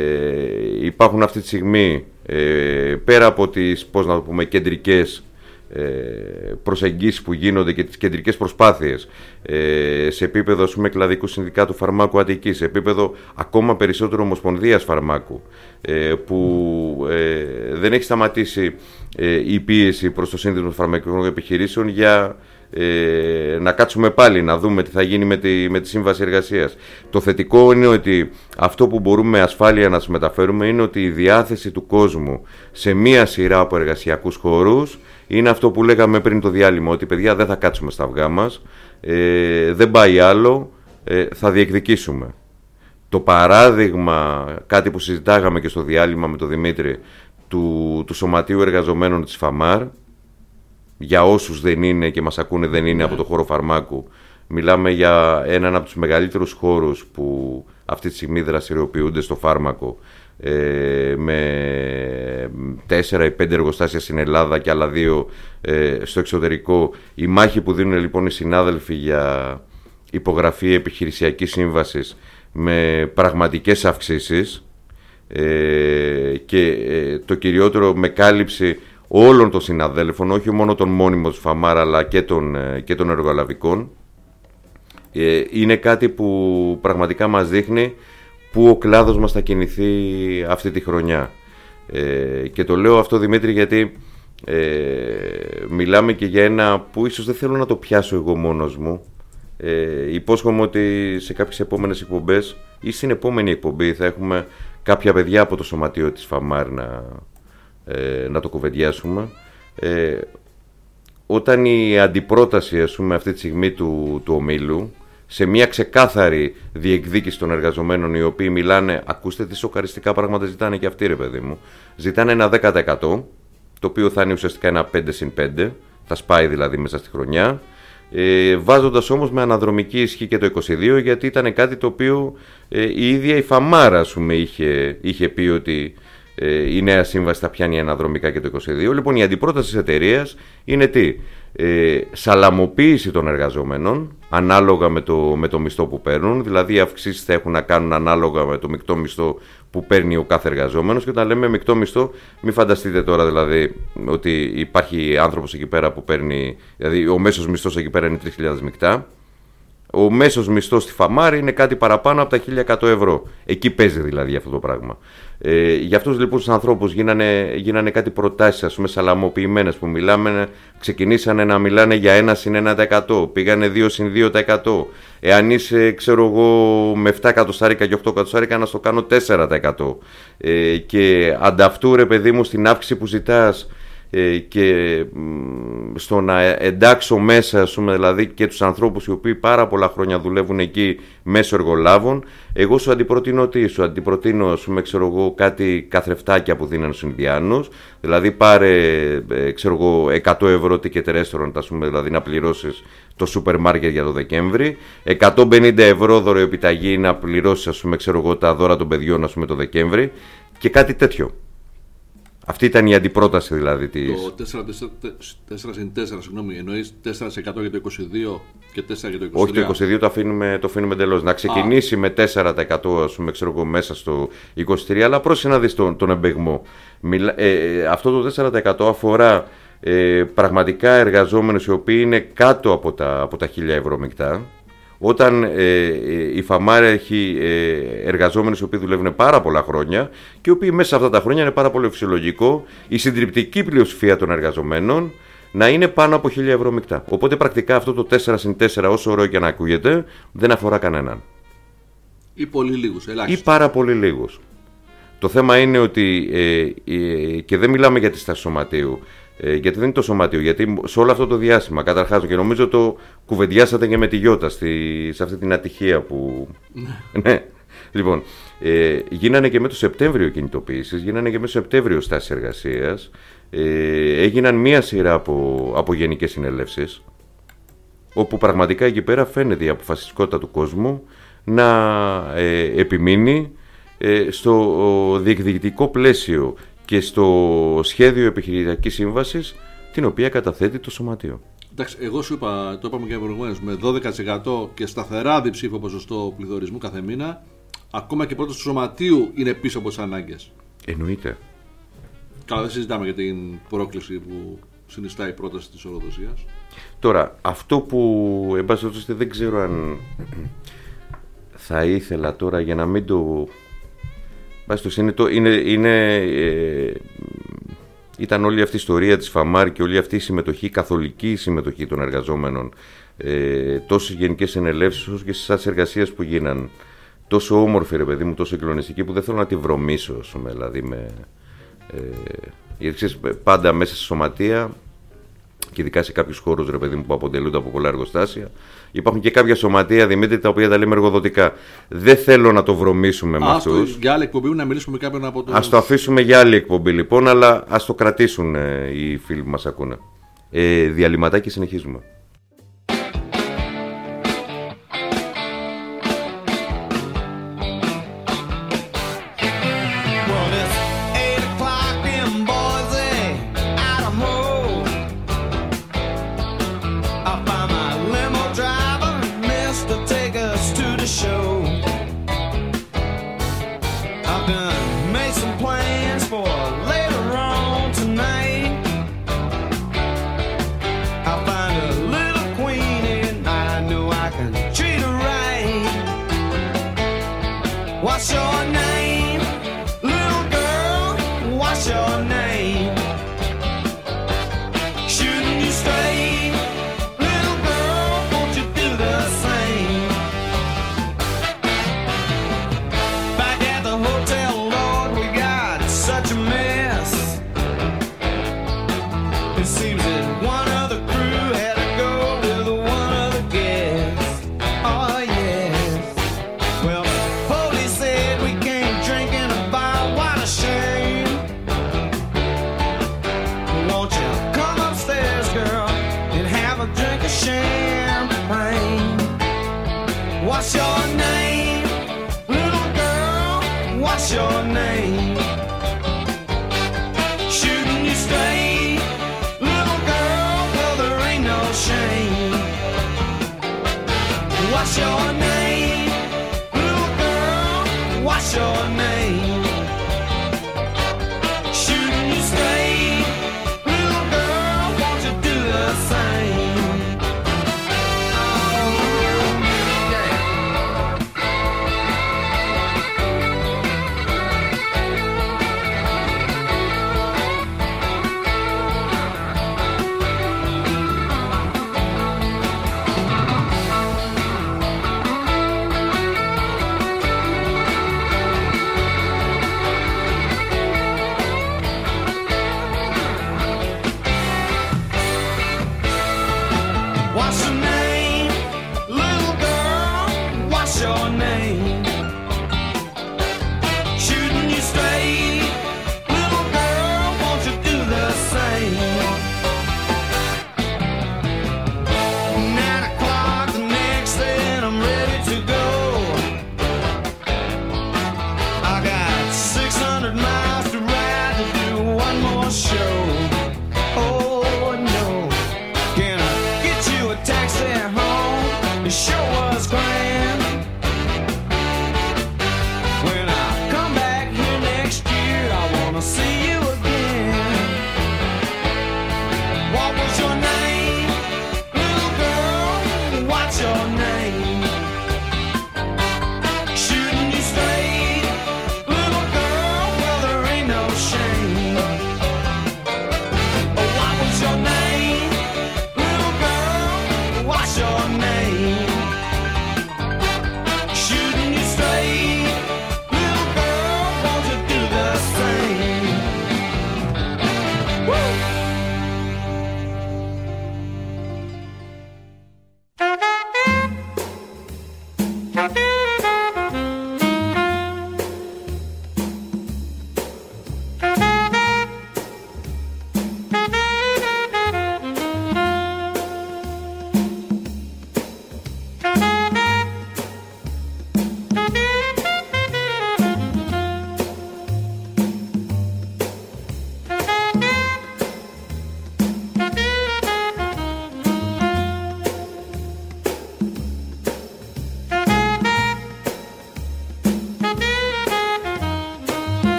Υπάρχουν αυτή τη στιγμή, πέρα από τις, πώς να το πούμε, κεντρικές προσεγγίσεις που γίνονται και τις κεντρικές προσπάθειες σε επίπεδο, ας πούμε, κλαδικού συνδικάτου φαρμάκου Αττικής, σε επίπεδο ακόμα περισσότερο ομοσπονδίας φαρμάκου, που δεν έχει σταματήσει η πίεση προς το σύνδεσμο των φαρμακευτικών επιχειρήσεων για να κάτσουμε πάλι να δούμε τι θα γίνει με τη σύμβαση εργασίας. Το θετικό είναι ότι αυτό που μπορούμε με ασφάλεια να συμμεταφέρουμε είναι ότι η διάθεση του κόσμου σε μία σειρά από εργασιακούς χώρους είναι αυτό που λέγαμε πριν το διάλειμμα, ότι παιδιά δεν θα κάτσουμε στα αυγά μας, δεν πάει άλλο, θα διεκδικήσουμε. Το παράδειγμα, κάτι που συζητάγαμε και στο διάλειμμα με τον Δημήτρη, του Σωματείου Εργαζομένων της ΦΑΜΑΡ, για όσους δεν είναι και μας ακούνε δεν είναι από το χώρο φαρμάκου, μιλάμε για έναν από τους μεγαλύτερους χώρους που αυτή τη στιγμή δραστηριοποιούνται στο φάρμακο, με 4 ή 5 εργοστάσια στην Ελλάδα και άλλα 2 στο εξωτερικό. Η μάχη που δίνουν λοιπόν οι συνάδελφοι για υπογραφή επιχειρησιακής σύμβασης με πραγματικές αυξήσεις, και το κυριότερο με κάλυψη όλων των συναδέλφων, όχι μόνο των μόνιμων του ΦΑΜΑΡ αλλά και των εργολαβικών, είναι κάτι που πραγματικά μας δείχνει που ο κλάδος μας θα κινηθεί αυτή τη χρονιά. Και το λέω αυτό, Δημήτρη, γιατί μιλάμε και για ένα που ίσως δεν θέλω να το πιάσω εγώ μόνος μου. Υπόσχομαι ότι σε κάποιες επόμενες εκπομπές ή στην επόμενη εκπομπή θα έχουμε κάποια παιδιά από το σωματείο της ΦΑΜΑΡ να το κουβεντιάσουμε. Όταν η αντιπρόταση, ας πούμε, αυτή τη στιγμή του ομίλου, σε μια ξεκάθαρη διεκδίκηση των εργαζομένων, οι οποίοι μιλάνε, ακούστε τι σοκαριστικά πράγματα ζητάνε και αυτοί, ρε παιδί μου, ζητάνε ένα 10%, το οποίο θα είναι ουσιαστικά ένα 5/5, θα σπάει δηλαδή μέσα στη χρονιά, βάζοντας όμως με αναδρομική ισχύ και το 22, γιατί ήταν κάτι το οποίο η ίδια η ΦΑΜΑΡ, ας πούμε, είχε πει ότι η νέα σύμβαση θα πιάνει αναδρομικά και το 22. Λοιπόν, η αντιπρόταση της εταιρείας είναι τι? Σαλαμοποίηση των εργαζομένων ανάλογα με το μισθό που παίρνουν, δηλαδή οι αυξήσεις θα έχουν να κάνουν ανάλογα με το μεικτό μισθό που παίρνει ο κάθε εργαζόμενος. Και όταν λέμε μεικτό μισθό, μην φανταστείτε τώρα δηλαδή ότι υπάρχει άνθρωπος εκεί πέρα που παίρνει, δηλαδή ο μέσος μισθός εκεί πέρα είναι 3.000 μεικτά. Ο μέσος μισθός στη ΦΑΜΑΡ είναι κάτι παραπάνω από τα 1.100 ευρώ. Εκεί παίζει δηλαδή αυτό το πράγμα. Για αυτούς λοιπόν τους ανθρώπους γίνανε κάτι προτάσεις, ας πούμε, σαλαμοποιημένες, που ξεκινήσανε να μιλάνε για 1+1%, πήγανε 2+2%. Εάν είσαι, ξέρω εγώ, με 7 εκατοστάρικα και 8 εκατοστάρικα, να στο κάνω 4%. Και ανταυτού, ρε παιδί μου, στην αύξηση που ζητάς, και στο να εντάξω μέσα, ας πούμε, δηλαδή και τους ανθρώπους οι οποίοι πάρα πολλά χρόνια δουλεύουν εκεί μέσω εργολάβων, εγώ σου αντιπροτείνω ας πούμε, ξέρω εγώ, κάτι καθρεφτάκια που δίνουν στους Ινδιάνους, δηλαδή πάρε, ξέρω εγώ, 100 ευρώ ticket restaurant, ας πούμε, δηλαδή να πληρώσεις το σούπερ μάρκετ για το Δεκέμβρη, 150 ευρώ δωροεπιταγή να πληρώσεις, ας πούμε, ξέρω εγώ, τα δώρα των παιδιών, ας πούμε, το Δεκέμβρη, και κάτι τέτοιο. Αυτή ήταν η αντιπρόταση δηλαδή της... Το 4+4, συγγνώμη, εννοείς 4% για το 22 και 4% για το 23. Όχι, το 22 το αφήνουμε εντελώς. Να ξεκινήσει με 4%, ας πούμε, ξέρω εγώ, μέσα στο 23, αλλά πρόσεχε να δεις τον εμπεγμό. Αυτό το 4% αφορά πραγματικά εργαζόμενους οι οποίοι είναι κάτω από τα 1.000 ευρώ μεικτά. Όταν η ΦΑΜΑΡ έχει εργαζόμενους οι οποίοι δουλεύουν πάρα πολλά χρόνια και οι οποίοι μέσα σε αυτά τα χρόνια είναι πάρα πολύ φυσιολογικό η συντριπτική πλειοψηφία των εργαζομένων να είναι πάνω από 1.000 ευρώ μεικτά. Οπότε πρακτικά αυτό το 4+4, όσο ωραίο και να ακούγεται, δεν αφορά κανέναν. Ή πολύ λίγους, ελάχιστος. Ή πάρα πολύ λίγους. Το θέμα είναι ότι, και δεν μιλάμε για τη στάση σωματείου, γιατί δεν είναι το σωματείο, γιατί σε όλο αυτό το διάστημα, καταρχάς, και νομίζω το κουβεντιάσατε και με τη Γιώτα σε αυτή την ατυχία που... Ναι. Λοιπόν, γίνανε και με το Σεπτέμβριο κινητοποιήσεις, γίνανε και με το Σεπτέμβριο στάσεις εργασίας, έγιναν μία σειρά από γενικές συνελεύσεις, όπου πραγματικά εκεί πέρα φαίνεται η αποφασιστικότητα του κόσμου να επιμείνει στο διεκδικητικό πλαίσιο και στο σχέδιο επιχειρησιακής σύμβασης, την οποία καταθέτει το Σωματείο. Εντάξει, εγώ σου είπα, το είπαμε και προηγουμένως, με 12% και σταθερά διψήφιο ποσοστό πληθωρισμού κάθε μήνα, ακόμα και πρώτος του Σωματείου είναι πίσω από τις ανάγκες. Εννοείται. Καλά, δεν συζητάμε για την πρόκληση που συνιστά η πρόταση της οροδοσίας. Τώρα, αυτό που εν πάση περιπτώσει δεν ξέρω αν θα ήθελα τώρα για να μην το... Ήταν όλη αυτή η ιστορία της ΦΑΜΑΡ και όλη αυτή η συμμετοχή, η καθολική συμμετοχή των εργαζόμενων, τόσο στις γενικές συνελεύσεις όσο και στις άλλες εργασίες που γίναν, τόσο όμορφη ρε παιδί μου, τόσο συγκλονιστική, που δεν θέλω να τη βρωμίσω, δηλαδή γιατί ξέρεις, πάντα μέσα στη σωματεία και ειδικά σε κάποιους χώρους ρε παιδί μου που αποτελούνται από πολλά εργοστάσια, υπάρχουν και κάποια σωματεία, Δημήτρη, τα οποία τα λέμε εργοδοτικά. Δεν θέλω να το βρωμίσουμε με αυτούς. Για άλλη εκπομπή να μιλήσουμε με κάποιον από το... Ας το αφήσουμε για άλλη εκπομπή λοιπόν, αλλά ας το κρατήσουν οι φίλοι που μας ακούνε. Διαλυματάκι, συνεχίζουμε.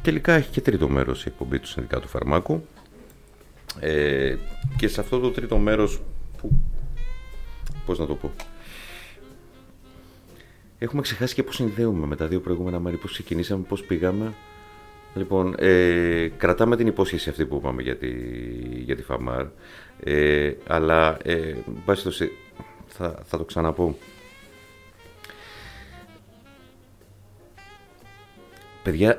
τελικά έχει και τρίτο μέρος η εκπομπή του Συνδικάτου Φαρμάκου, και σε αυτό το τρίτο μέρος που, πώς να το πω, έχουμε ξεχάσει και πώς συνδέουμε με τα δύο προηγούμενα μέρη, πώς ξεκινήσαμε, πώς πήγαμε. Λοιπόν, κρατάμε την υπόσχεση αυτή που είπαμε για τη Φαμάρ, αλλά θα το ξαναπώ. Παιδιά,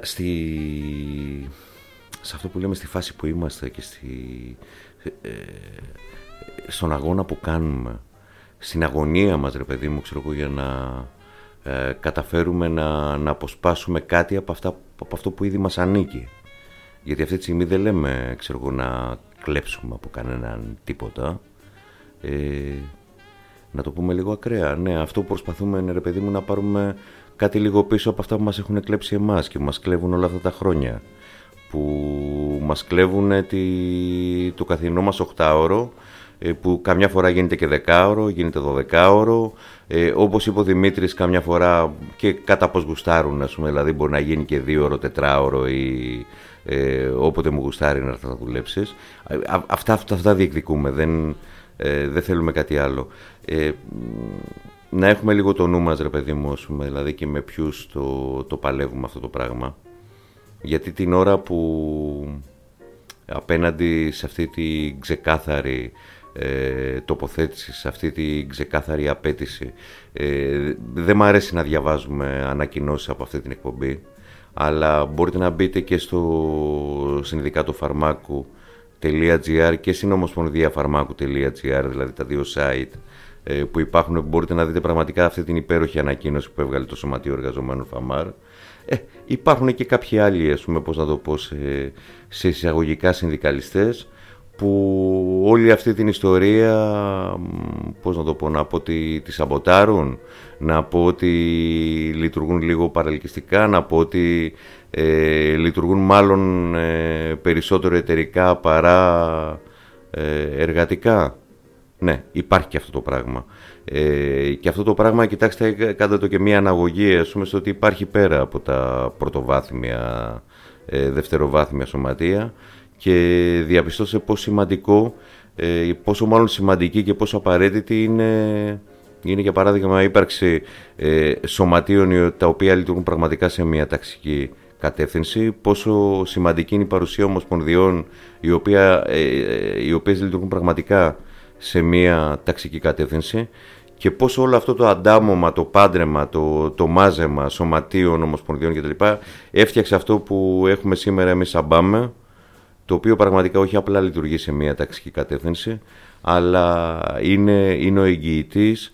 σε αυτό που λέμε, στη φάση που είμαστε και στον αγώνα που κάνουμε, στην αγωνία μας, ρε παιδί μου, ξέρω εγώ, για να καταφέρουμε να αποσπάσουμε κάτι από αυτό που ήδη μας ανήκει. Γιατί αυτή τη στιγμή δεν λέμε, ξέρω εγώ, να κλέψουμε από κανέναν τίποτα. Να το πούμε λίγο ακραία. Ναι, αυτό που προσπαθούμε είναι, ρε παιδί μου, να πάρουμε κάτι λίγο πίσω από αυτά που μας έχουν κλέψει εμάς και μας κλέβουν όλα αυτά τα χρόνια. Που μας κλέβουν το καθημερινό μας 8ωρο, που καμιά φορά γίνεται και 10ωρο, γίνεται 12ωρο. Όπως είπε ο Δημήτρης, καμιά φορά και κατά πώς γουστάρουν, ας πούμε, δηλαδή μπορεί να γίνει και 2ωρο, 4ωρο ή όποτε μου γουστάρει να έρθει να δουλέψεις. Αυτά διεκδικούμε, δεν θέλουμε κάτι άλλο. Να έχουμε λίγο το νου μας, ρε παιδί μου, δηλαδή και με ποιους το παλεύουμε αυτό το πράγμα. Γιατί την ώρα που απέναντι σε αυτή τη ξεκάθαρη τοποθέτηση, σε αυτή τη ξεκάθαρη απέτηση, δεν μ' αρέσει να διαβάζουμε ανακοινώσεις από αυτή την εκπομπή, αλλά μπορείτε να μπείτε και στο Συνδικάτο Φαρμάκου.gr και στην Ομοσπονδία Φαρμάκου.gr, δηλαδή τα δύο site που υπάρχουν, που μπορείτε να δείτε πραγματικά αυτή την υπέροχη ανακοίνωση που έβγαλε το Σωματείο Εργαζομένων Φαμάρ. Υπάρχουν και κάποιοι άλλοι, ας πούμε, πώς να το πω, σε εισαγωγικά συνδικαλιστές, που όλη αυτή την ιστορία, πώς να το πω, να πω ότι τη σαμποτάρουν, να πω ότι λειτουργούν λίγο παραλκυστικά, να πω ότι λειτουργούν μάλλον περισσότερο εταιρικά παρά εργατικά. Ναι, υπάρχει και αυτό το πράγμα. Και αυτό το πράγμα, κοιτάξτε, κάντε το και μία αναγωγή, ας πούμε, στο ότι υπάρχει πέρα από τα πρωτοβάθμια, δευτεροβάθμια σωματεία, και διαπιστώστε πόσο σημαντικό, πόσο μάλλον σημαντική και πόσο απαραίτητη είναι για παράδειγμα η ύπαρξη σωματείων τα οποία λειτουργούν πραγματικά σε μια ταξική κατεύθυνση, πόσο σημαντική είναι η παρουσία ομοσπονδιών οι οποίες λειτουργούν πραγματικά σε μια ταξική κατεύθυνση, και πόσο όλο αυτό το αντάμωμα, το πάντρεμα, το μάζεμα σωματείων, ομοσπονδιών κτλ. Έφτιαξε αυτό που έχουμε σήμερα εμείς σαν ΠΑΜΕ, το οποίο πραγματικά όχι απλά λειτουργεί σε μια ταξική κατεύθυνση, αλλά είναι ο εγγυητής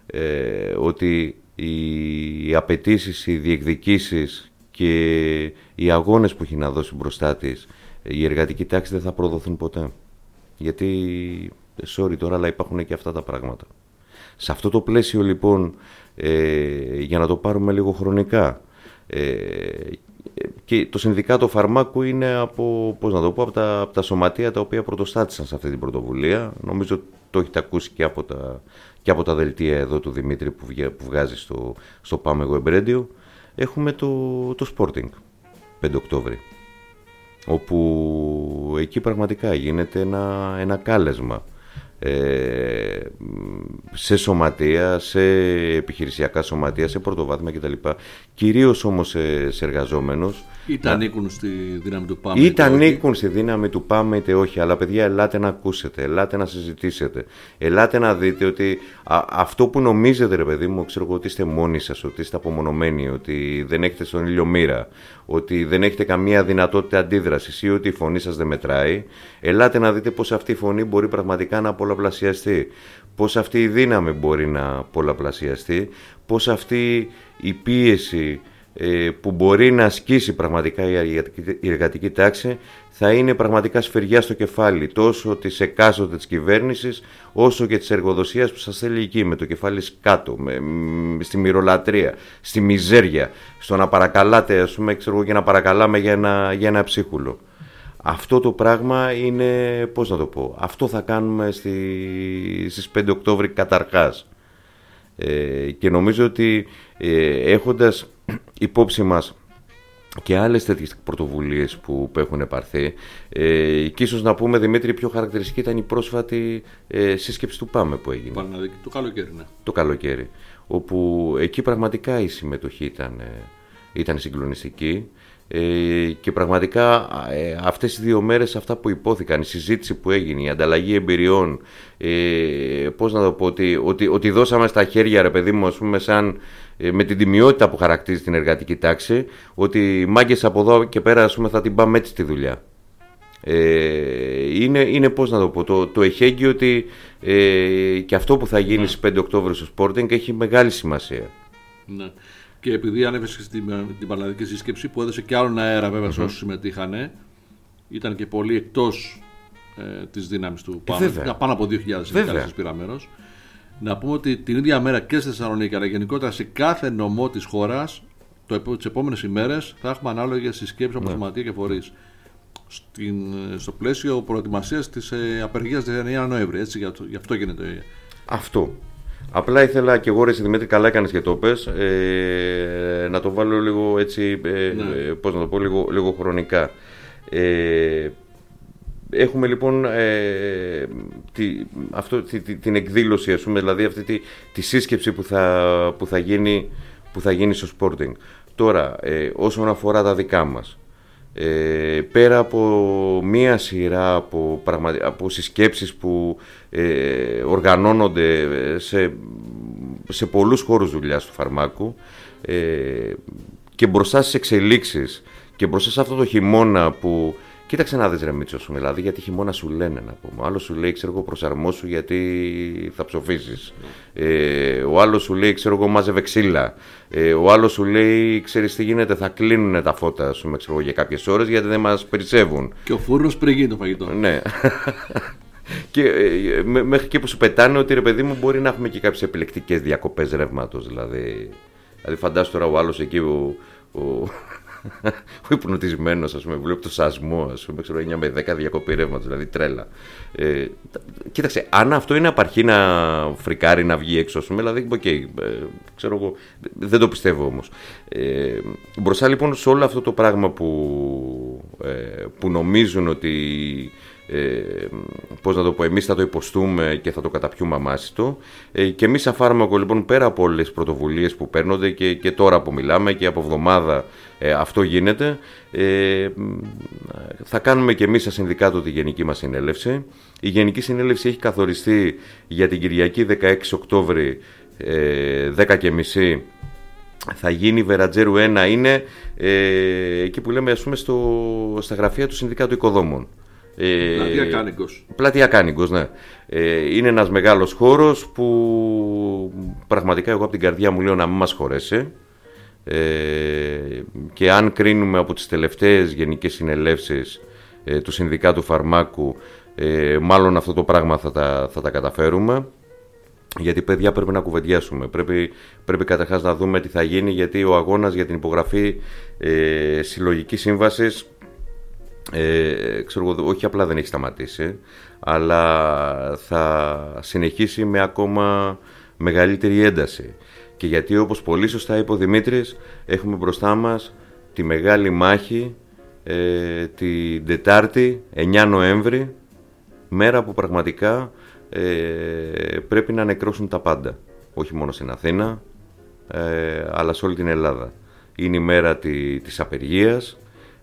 ότι οι απαιτήσεις, οι διεκδικήσεις και οι αγώνες που έχει να δώσει μπροστά της η εργατική τάξη δεν θα προδοθούν ποτέ. Γιατί, sorry τώρα, αλλά υπάρχουν και αυτά τα πράγματα. Σε αυτό το πλαίσιο, λοιπόν, για να το πάρουμε λίγο χρονικά, και το Συνδικάτο Φαρμάκου είναι από τα σωματεία τα οποία πρωτοστάτησαν σε αυτή την πρωτοβουλία. Νομίζω το έχετε ακούσει και από τα δελτία εδώ του Δημήτρη που βγάζει στο Πάμε Web Radio. Έχουμε το Sporting 5 Οκτώβρη, όπου εκεί πραγματικά γίνεται ένα κάλεσμα σε σωματεία, σε επιχειρησιακά σωματεία, σε πρωτοβάθμια κτλ. Κυρίως όμως σε εργαζόμενους. Είτε ανήκουν στη δύναμη του ΠΑΜΕ. Είτε ανήκουν στη δύναμη του ΠΑΜΕ είτε όχι. Αλλά παιδιά, ελάτε να ακούσετε, ελάτε να συζητήσετε. Ελάτε να δείτε ότι αυτό που νομίζετε, ρε παιδί μου, ξέρω εγώ, ότι είστε μόνοι σας, ότι είστε απομονωμένοι, ότι δεν έχετε στον ήλιο μοίρα, ότι δεν έχετε καμία δυνατότητα αντίδρασης ή ότι η φωνή σας δεν μετράει. Ελάτε να δείτε πως αυτή η φωνή μπορεί πραγματικά να πολλαπλασιαστεί. Πως αυτή η δύναμη μπορεί να πολλαπλασιαστεί. Πως αυτή η πίεση που μπορεί να ασκήσει πραγματικά η εργατική τάξη θα είναι πραγματικά σφυριά στο κεφάλι τόσο της εκάστοτε της κυβέρνησης όσο και της εργοδοσίας που σας θέλει εκεί με το κεφάλι σκάτω, στη μυρολατρεία, στη μιζέρια, στο να παρακαλάτε, ας πούμε, ξέρω, και να παρακαλάμε για ένα ψίχουλο. Αυτό το πράγμα είναι, πώς να το πω, αυτό θα κάνουμε στις 5 Οκτώβρη καταρχάς. Και νομίζω ότι έχοντας υπόψη μας και άλλες τέτοιες πρωτοβουλίες που έχουν πάρθει. Και ίσως να πούμε, Δημήτρη, πιο χαρακτηριστική ήταν η πρόσφατη σύσκεψη του ΠΑΜΕ που έγινε. Το καλοκαίρι, ναι. Το καλοκαίρι, όπου εκεί πραγματικά η συμμετοχή ήταν συγκλονιστική. Και πραγματικά αυτές οι 2 μέρες, αυτά που υπόθηκαν, η συζήτηση που έγινε, η ανταλλαγή εμπειριών, πώς να το πω, ότι δώσαμε στα χέρια, ρε παιδί μου, ας πούμε, με την τιμιότητα που χαρακτηρίζει την εργατική τάξη, ότι μάγκες από εδώ και πέρα, ας πούμε, θα την πάμε έτσι στη δουλειά. Είναι πώς να το πω, το εχέγγυο ότι και αυτό που θα γίνει στις 5 Οκτώβρη στο Sporting έχει μεγάλη σημασία. Ναι. Και επειδή ανέφερε στην Πανελλαδική σύσκεψη που έδωσε και άλλον αέρα, βέβαια, σε όσους συμμετείχαν, ήταν και πολύ εκτός της δύναμης του ΠΑΜΕ. Πάνω από 2.000 συνδικαλιστές πήραν μέρος. Να πούμε ότι την ίδια μέρα και στη Θεσσαλονίκη, αλλά γενικότερα σε κάθε νομό της χώρας, τις επόμενες ημέρες θα έχουμε ανάλογες συσκέψεις από σωματεία και φορείς. Στο πλαίσιο προετοιμασίας της απεργίας της 9 Νοέμβρη. Έτσι, γι' αυτό γίνεται. Αυτό. Απλά ήθελα και εγώ, ρε Δημήτρη, καλά έκανες και το πες, να το βάλω λίγο έτσι, πώς να το πω, λίγο χρονικά. Έχουμε λοιπόν την εκδήλωση, ας πούμε, δηλαδή αυτή τη σύσκεψη που θα γίνει στο Sporting. Τώρα, όσον αφορά τα δικά μας, πέρα από μία σειρά από συσκέψεις που οργανώνονται σε πολλούς χώρους δουλειάς του φαρμάκου, και μπροστά στις εξελίξεις και μπροστά σε αυτό το χειμώνα που... Κοίταξε να δεις, ρε Μίτσο, σου, δηλαδή, γιατί χειμώνα σου λένε, να πούμε. Ο άλλος σου λέει, ξέρω εγώ, προσαρμόσου γιατί θα ψοφήσεις. Ο άλλος σου λέει, ξέρω εγώ, μάζευε ξύλα. Ο άλλος σου λέει, ξέρεις τι γίνεται, θα κλείνουν τα φώτα σου, ξέρω εγώ, για κάποιες ώρες γιατί δεν μας περισσεύουν. Και ο φούρνος πριν γίνει το φαγητό. Ναι. Και μέχρι και που σου πετάνε ότι, ρε παιδί μου, μπορεί να έχουμε και κάποιες επιλεκτικές διακοπές ρεύματος. Δηλαδή φαντάσου τώρα ο άλλος εκεί, ο υπνοτισμένος, ας πούμε, βλέπει το σασμό, ας πούμε, ξέρω, 9 με 10 διακοπή ρεύματος, δηλαδή τρέλα. Κοίταξε, αν αυτό είναι απαρχή να φρικάρει, να βγει έξω, ας πούμε, δηλαδή, ξέρω εγώ, δεν το πιστεύω όμως. Μπροστά λοιπόν σε όλο αυτό το πράγμα που νομίζουν ότι, πώς να το πω, εμείς θα το υποστούμε και θα το καταπιούμε αμάσιτο, και εμείς σαν φάρμακο, λοιπόν, πέρα από όλες τις πρωτοβουλίες που παίρνονται και τώρα που μιλάμε και από εβδομάδα αυτό γίνεται, θα κάνουμε και εμείς σαν συνδικάτο τη γενική μας συνέλευση. Η γενική συνέλευση έχει καθοριστεί για την Κυριακή 16 Οκτώβρη 10:30. Θα γίνει Βερατζέρου 1, είναι εκεί που λέμε, ας πούμε, στα γραφεία του Συνδικάτου Οικοδόμων. Πλατεία Κάνιγκος, ναι. Είναι ένας μεγάλος χώρος που πραγματικά εγώ από την καρδιά μου λέω να μην μας χωρέσει, και αν κρίνουμε από τις τελευταίες γενικές συνελεύσεις του Συνδικάτου Φαρμάκου, μάλλον αυτό το πράγμα θα τα καταφέρουμε, γιατί, παιδιά, πρέπει να κουβεντιάσουμε, πρέπει καταρχάς να δούμε τι θα γίνει, γιατί ο αγώνας για την υπογραφή συλλογικής σύμβασης, ξέρω, όχι απλά δεν έχει σταματήσει, αλλά θα συνεχίσει με ακόμα μεγαλύτερη ένταση. Και γιατί, όπως πολύ σωστά είπε ο Δημήτρης, έχουμε μπροστά μας τη μεγάλη μάχη την Τετάρτη 9 Νοέμβρη, μέρα που πραγματικά πρέπει να νεκρώσουν τα πάντα, όχι μόνο στην Αθήνα, αλλά σε όλη την Ελλάδα. Είναι η μέρα της απεργίας.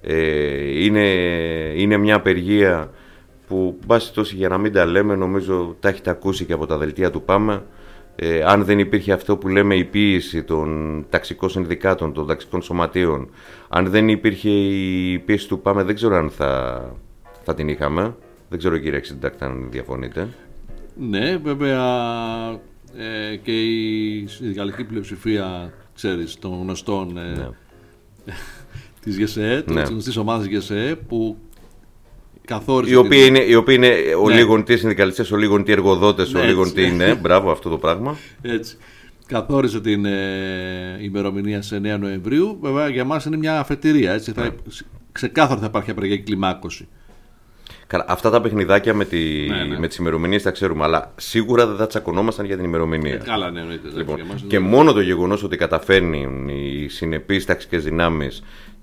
Είναι μια απεργία που, μπάση τόση, για να μην τα λέμε, νομίζω τα έχετε ακούσει και από τα δελτία του ΠΑΜΕ. Αν δεν υπήρχε αυτό που λέμε η πίεση των ταξικών συνδικάτων, των ταξικών σωματείων, αν δεν υπήρχε η πίεση του ΠΑΜΕ, δεν ξέρω αν θα την είχαμε. Δεν ξέρω, κύριε Εξιντάκτα, αν διαφωνείτε. Ναι, βέβαια, και η συνδικαλική πλειοψηφία, ξέρεις, των γνωστών, ναι, της ΓΕΣΕΕ, της γνωστής ομάδας ΓΕΣΕΕ, που καθόρισε... Οι οποίοι είναι ολίγων τι συνδικαλιστές, ολίγων τι εργοδότες, ολίγων τι είναι. Μπράβο, αυτό το πράγμα. Έτσι. Καθόρισε την ημερομηνία σε 9 Νοεμβρίου. Βέβαια, για μας είναι μια αφετηρία. Έτσι. Ξεκάθαρα θα υπάρχει απεργιακή κλιμάκωση. Καλά, αυτά τα παιχνιδάκια με τις ημερομηνίες τα ξέρουμε, αλλά σίγουρα δεν θα τσακωνόμασταν για την ημερομηνία. Καλά, ναι, εννοείται. Λοιπόν, και μόνο το γεγονός ότι καταφέρνουν οι συνεπείς ταξικές δυνάμεις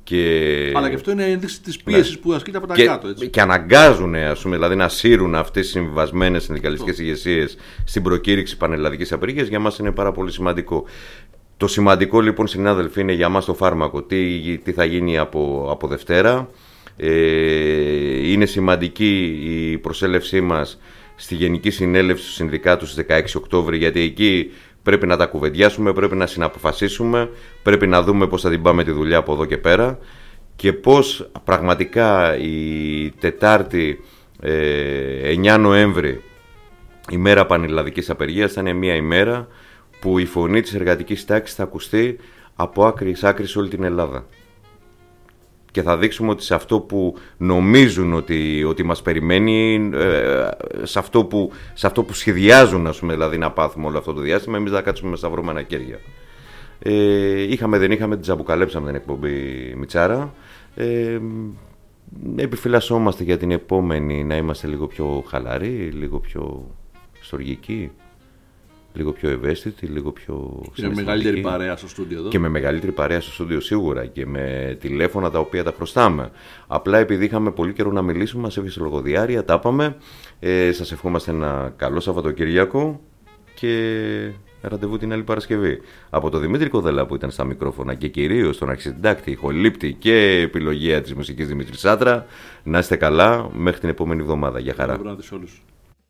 Αλλά και αυτό είναι ένδειξη της πίεσης που ασκείται από τα κάτω. Έτσι. Και αναγκάζουν, ας πούμε, δηλαδή να σύρουν αυτές τις συμβιβασμένες συνδικαλιστικές ηγεσίες στην προκήρυξη πανελλαδικής απεργίας. Για μας είναι πάρα πολύ σημαντικό. Το σημαντικό λοιπόν, συνάδελφοι, είναι για μας το φάρμακο. Τι θα γίνει από Δευτέρα. Είναι σημαντική η προσέλευσή μας στη Γενική Συνέλευση του Συνδικάτου στις 16 Οκτώβρη, γιατί εκεί πρέπει να τα κουβεντιάσουμε, πρέπει να συναποφασίσουμε, πρέπει να δούμε πώς θα την πάμε τη δουλειά από εδώ και πέρα και πώς πραγματικά η Τετάρτη 9 Νοέμβρη, η μέρα πανελλαδικής απεργίας, θα είναι μια ημέρα που η φωνή της εργατικής τάξης θα ακουστεί από άκρη σ' άκρη σε όλη την Ελλάδα. Και θα δείξουμε ότι σε αυτό που νομίζουν ότι μας περιμένει, σε αυτό που σχεδιάζουν, ας πούμε, δηλαδή να πάθουμε όλο αυτό το διάστημα, εμείς θα κάτσουμε με σταυρωμένα χέρια. Δεν είχαμε, την τζαμπουκαλέψαμε την εκπομπή Μιτσάρα. Επιφυλασσόμαστε για την επόμενη να είμαστε λίγο πιο χαλαροί, λίγο πιο στοργικοί, λίγο πιο ευαίσθητοι, λίγο πιο και με μεγαλύτερη παρέα στο στούντιο εδώ. Και με μεγαλύτερη παρέα στο στούντιο σίγουρα και με τηλέφωνα τα οποία τα χρωστάμε. Απλά επειδή είχαμε πολύ καιρό να μιλήσουμε, μας έφυγε λογοδιάρεια, τα είπαμε. Σας ευχόμαστε ένα καλό Σαββατοκύριακο και ραντεβού την άλλη Παρασκευή. Από τον Δημήτρη Κοδέλα που ήταν στα μικρόφωνα και κυρίως τον αρχισυντάκτη, ηχολήπτη και επιλογέα της μουσικής Δημήτρη Σάτρα, να είστε καλά μέχρι την επόμενη εβδομάδα. Γεια χαρά. Καλό βράδυ σε όλους.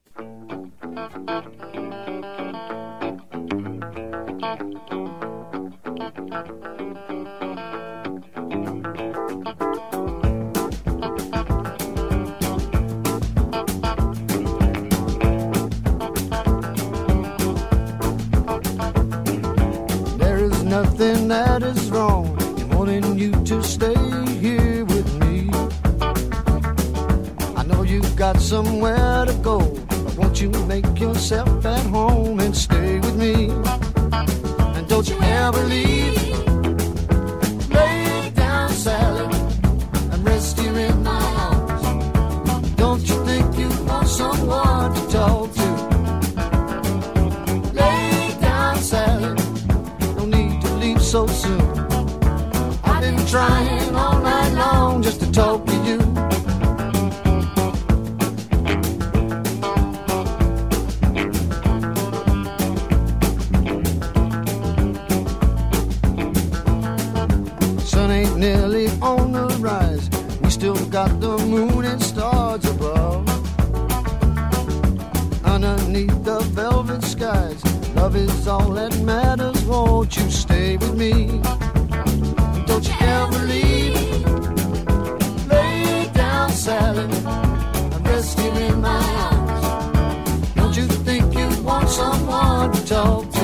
Nothing that is wrong in wanting you to stay here with me. I know you've got somewhere to go, but won't you make yourself at home and stay with me? And don't you ever leave. Lay down, Sally, and rest here in my arms. Don't you think you want someone to talk to? Lay down, Sally, so soon. I've been trying all night long just to talk to you. Sun ain't nearly on the rise. We still got the moon and stars above. Underneath the velvet skies, love is all that matters. Won't you stay with me? Don't you ever leave. Lay down, Sally, and rest here in my arms. Don't you think you want someone to talk to?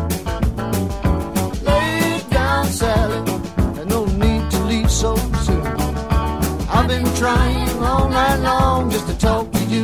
Lay down, Sally, and no need to leave so soon. I've been trying all night long just to talk to you.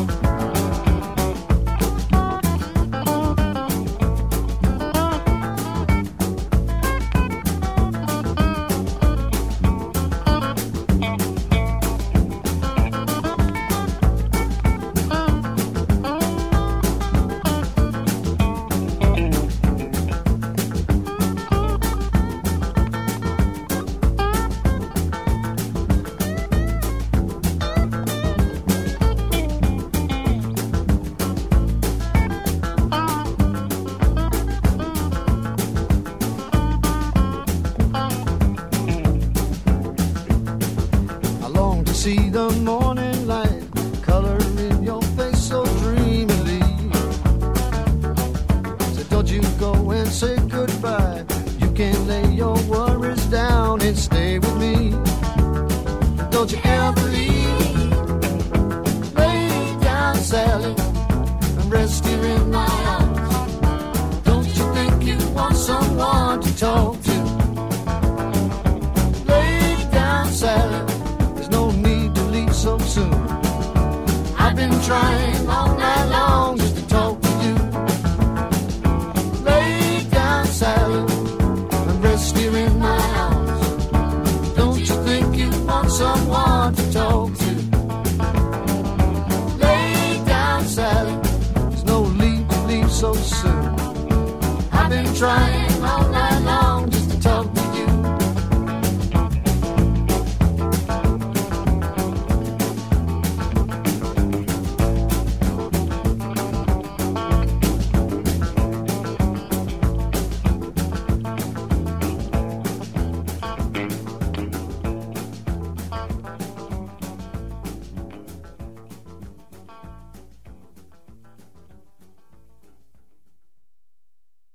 See the morning light color in your face so dreamily. So don't you go and say goodbye. You can lay your worries down and stay with me. Don't you ever leave. Lay down, Sally, and rest here in my arms. Don't you think you want someone to talk to? Lay down, Sally, so soon. I've been trying all night long just to talk to you. Lay down, Sally, and rest here in my arms. Don't you think you want someone to talk to? Lay down, Sally, there's no need to leave so soon. I've been trying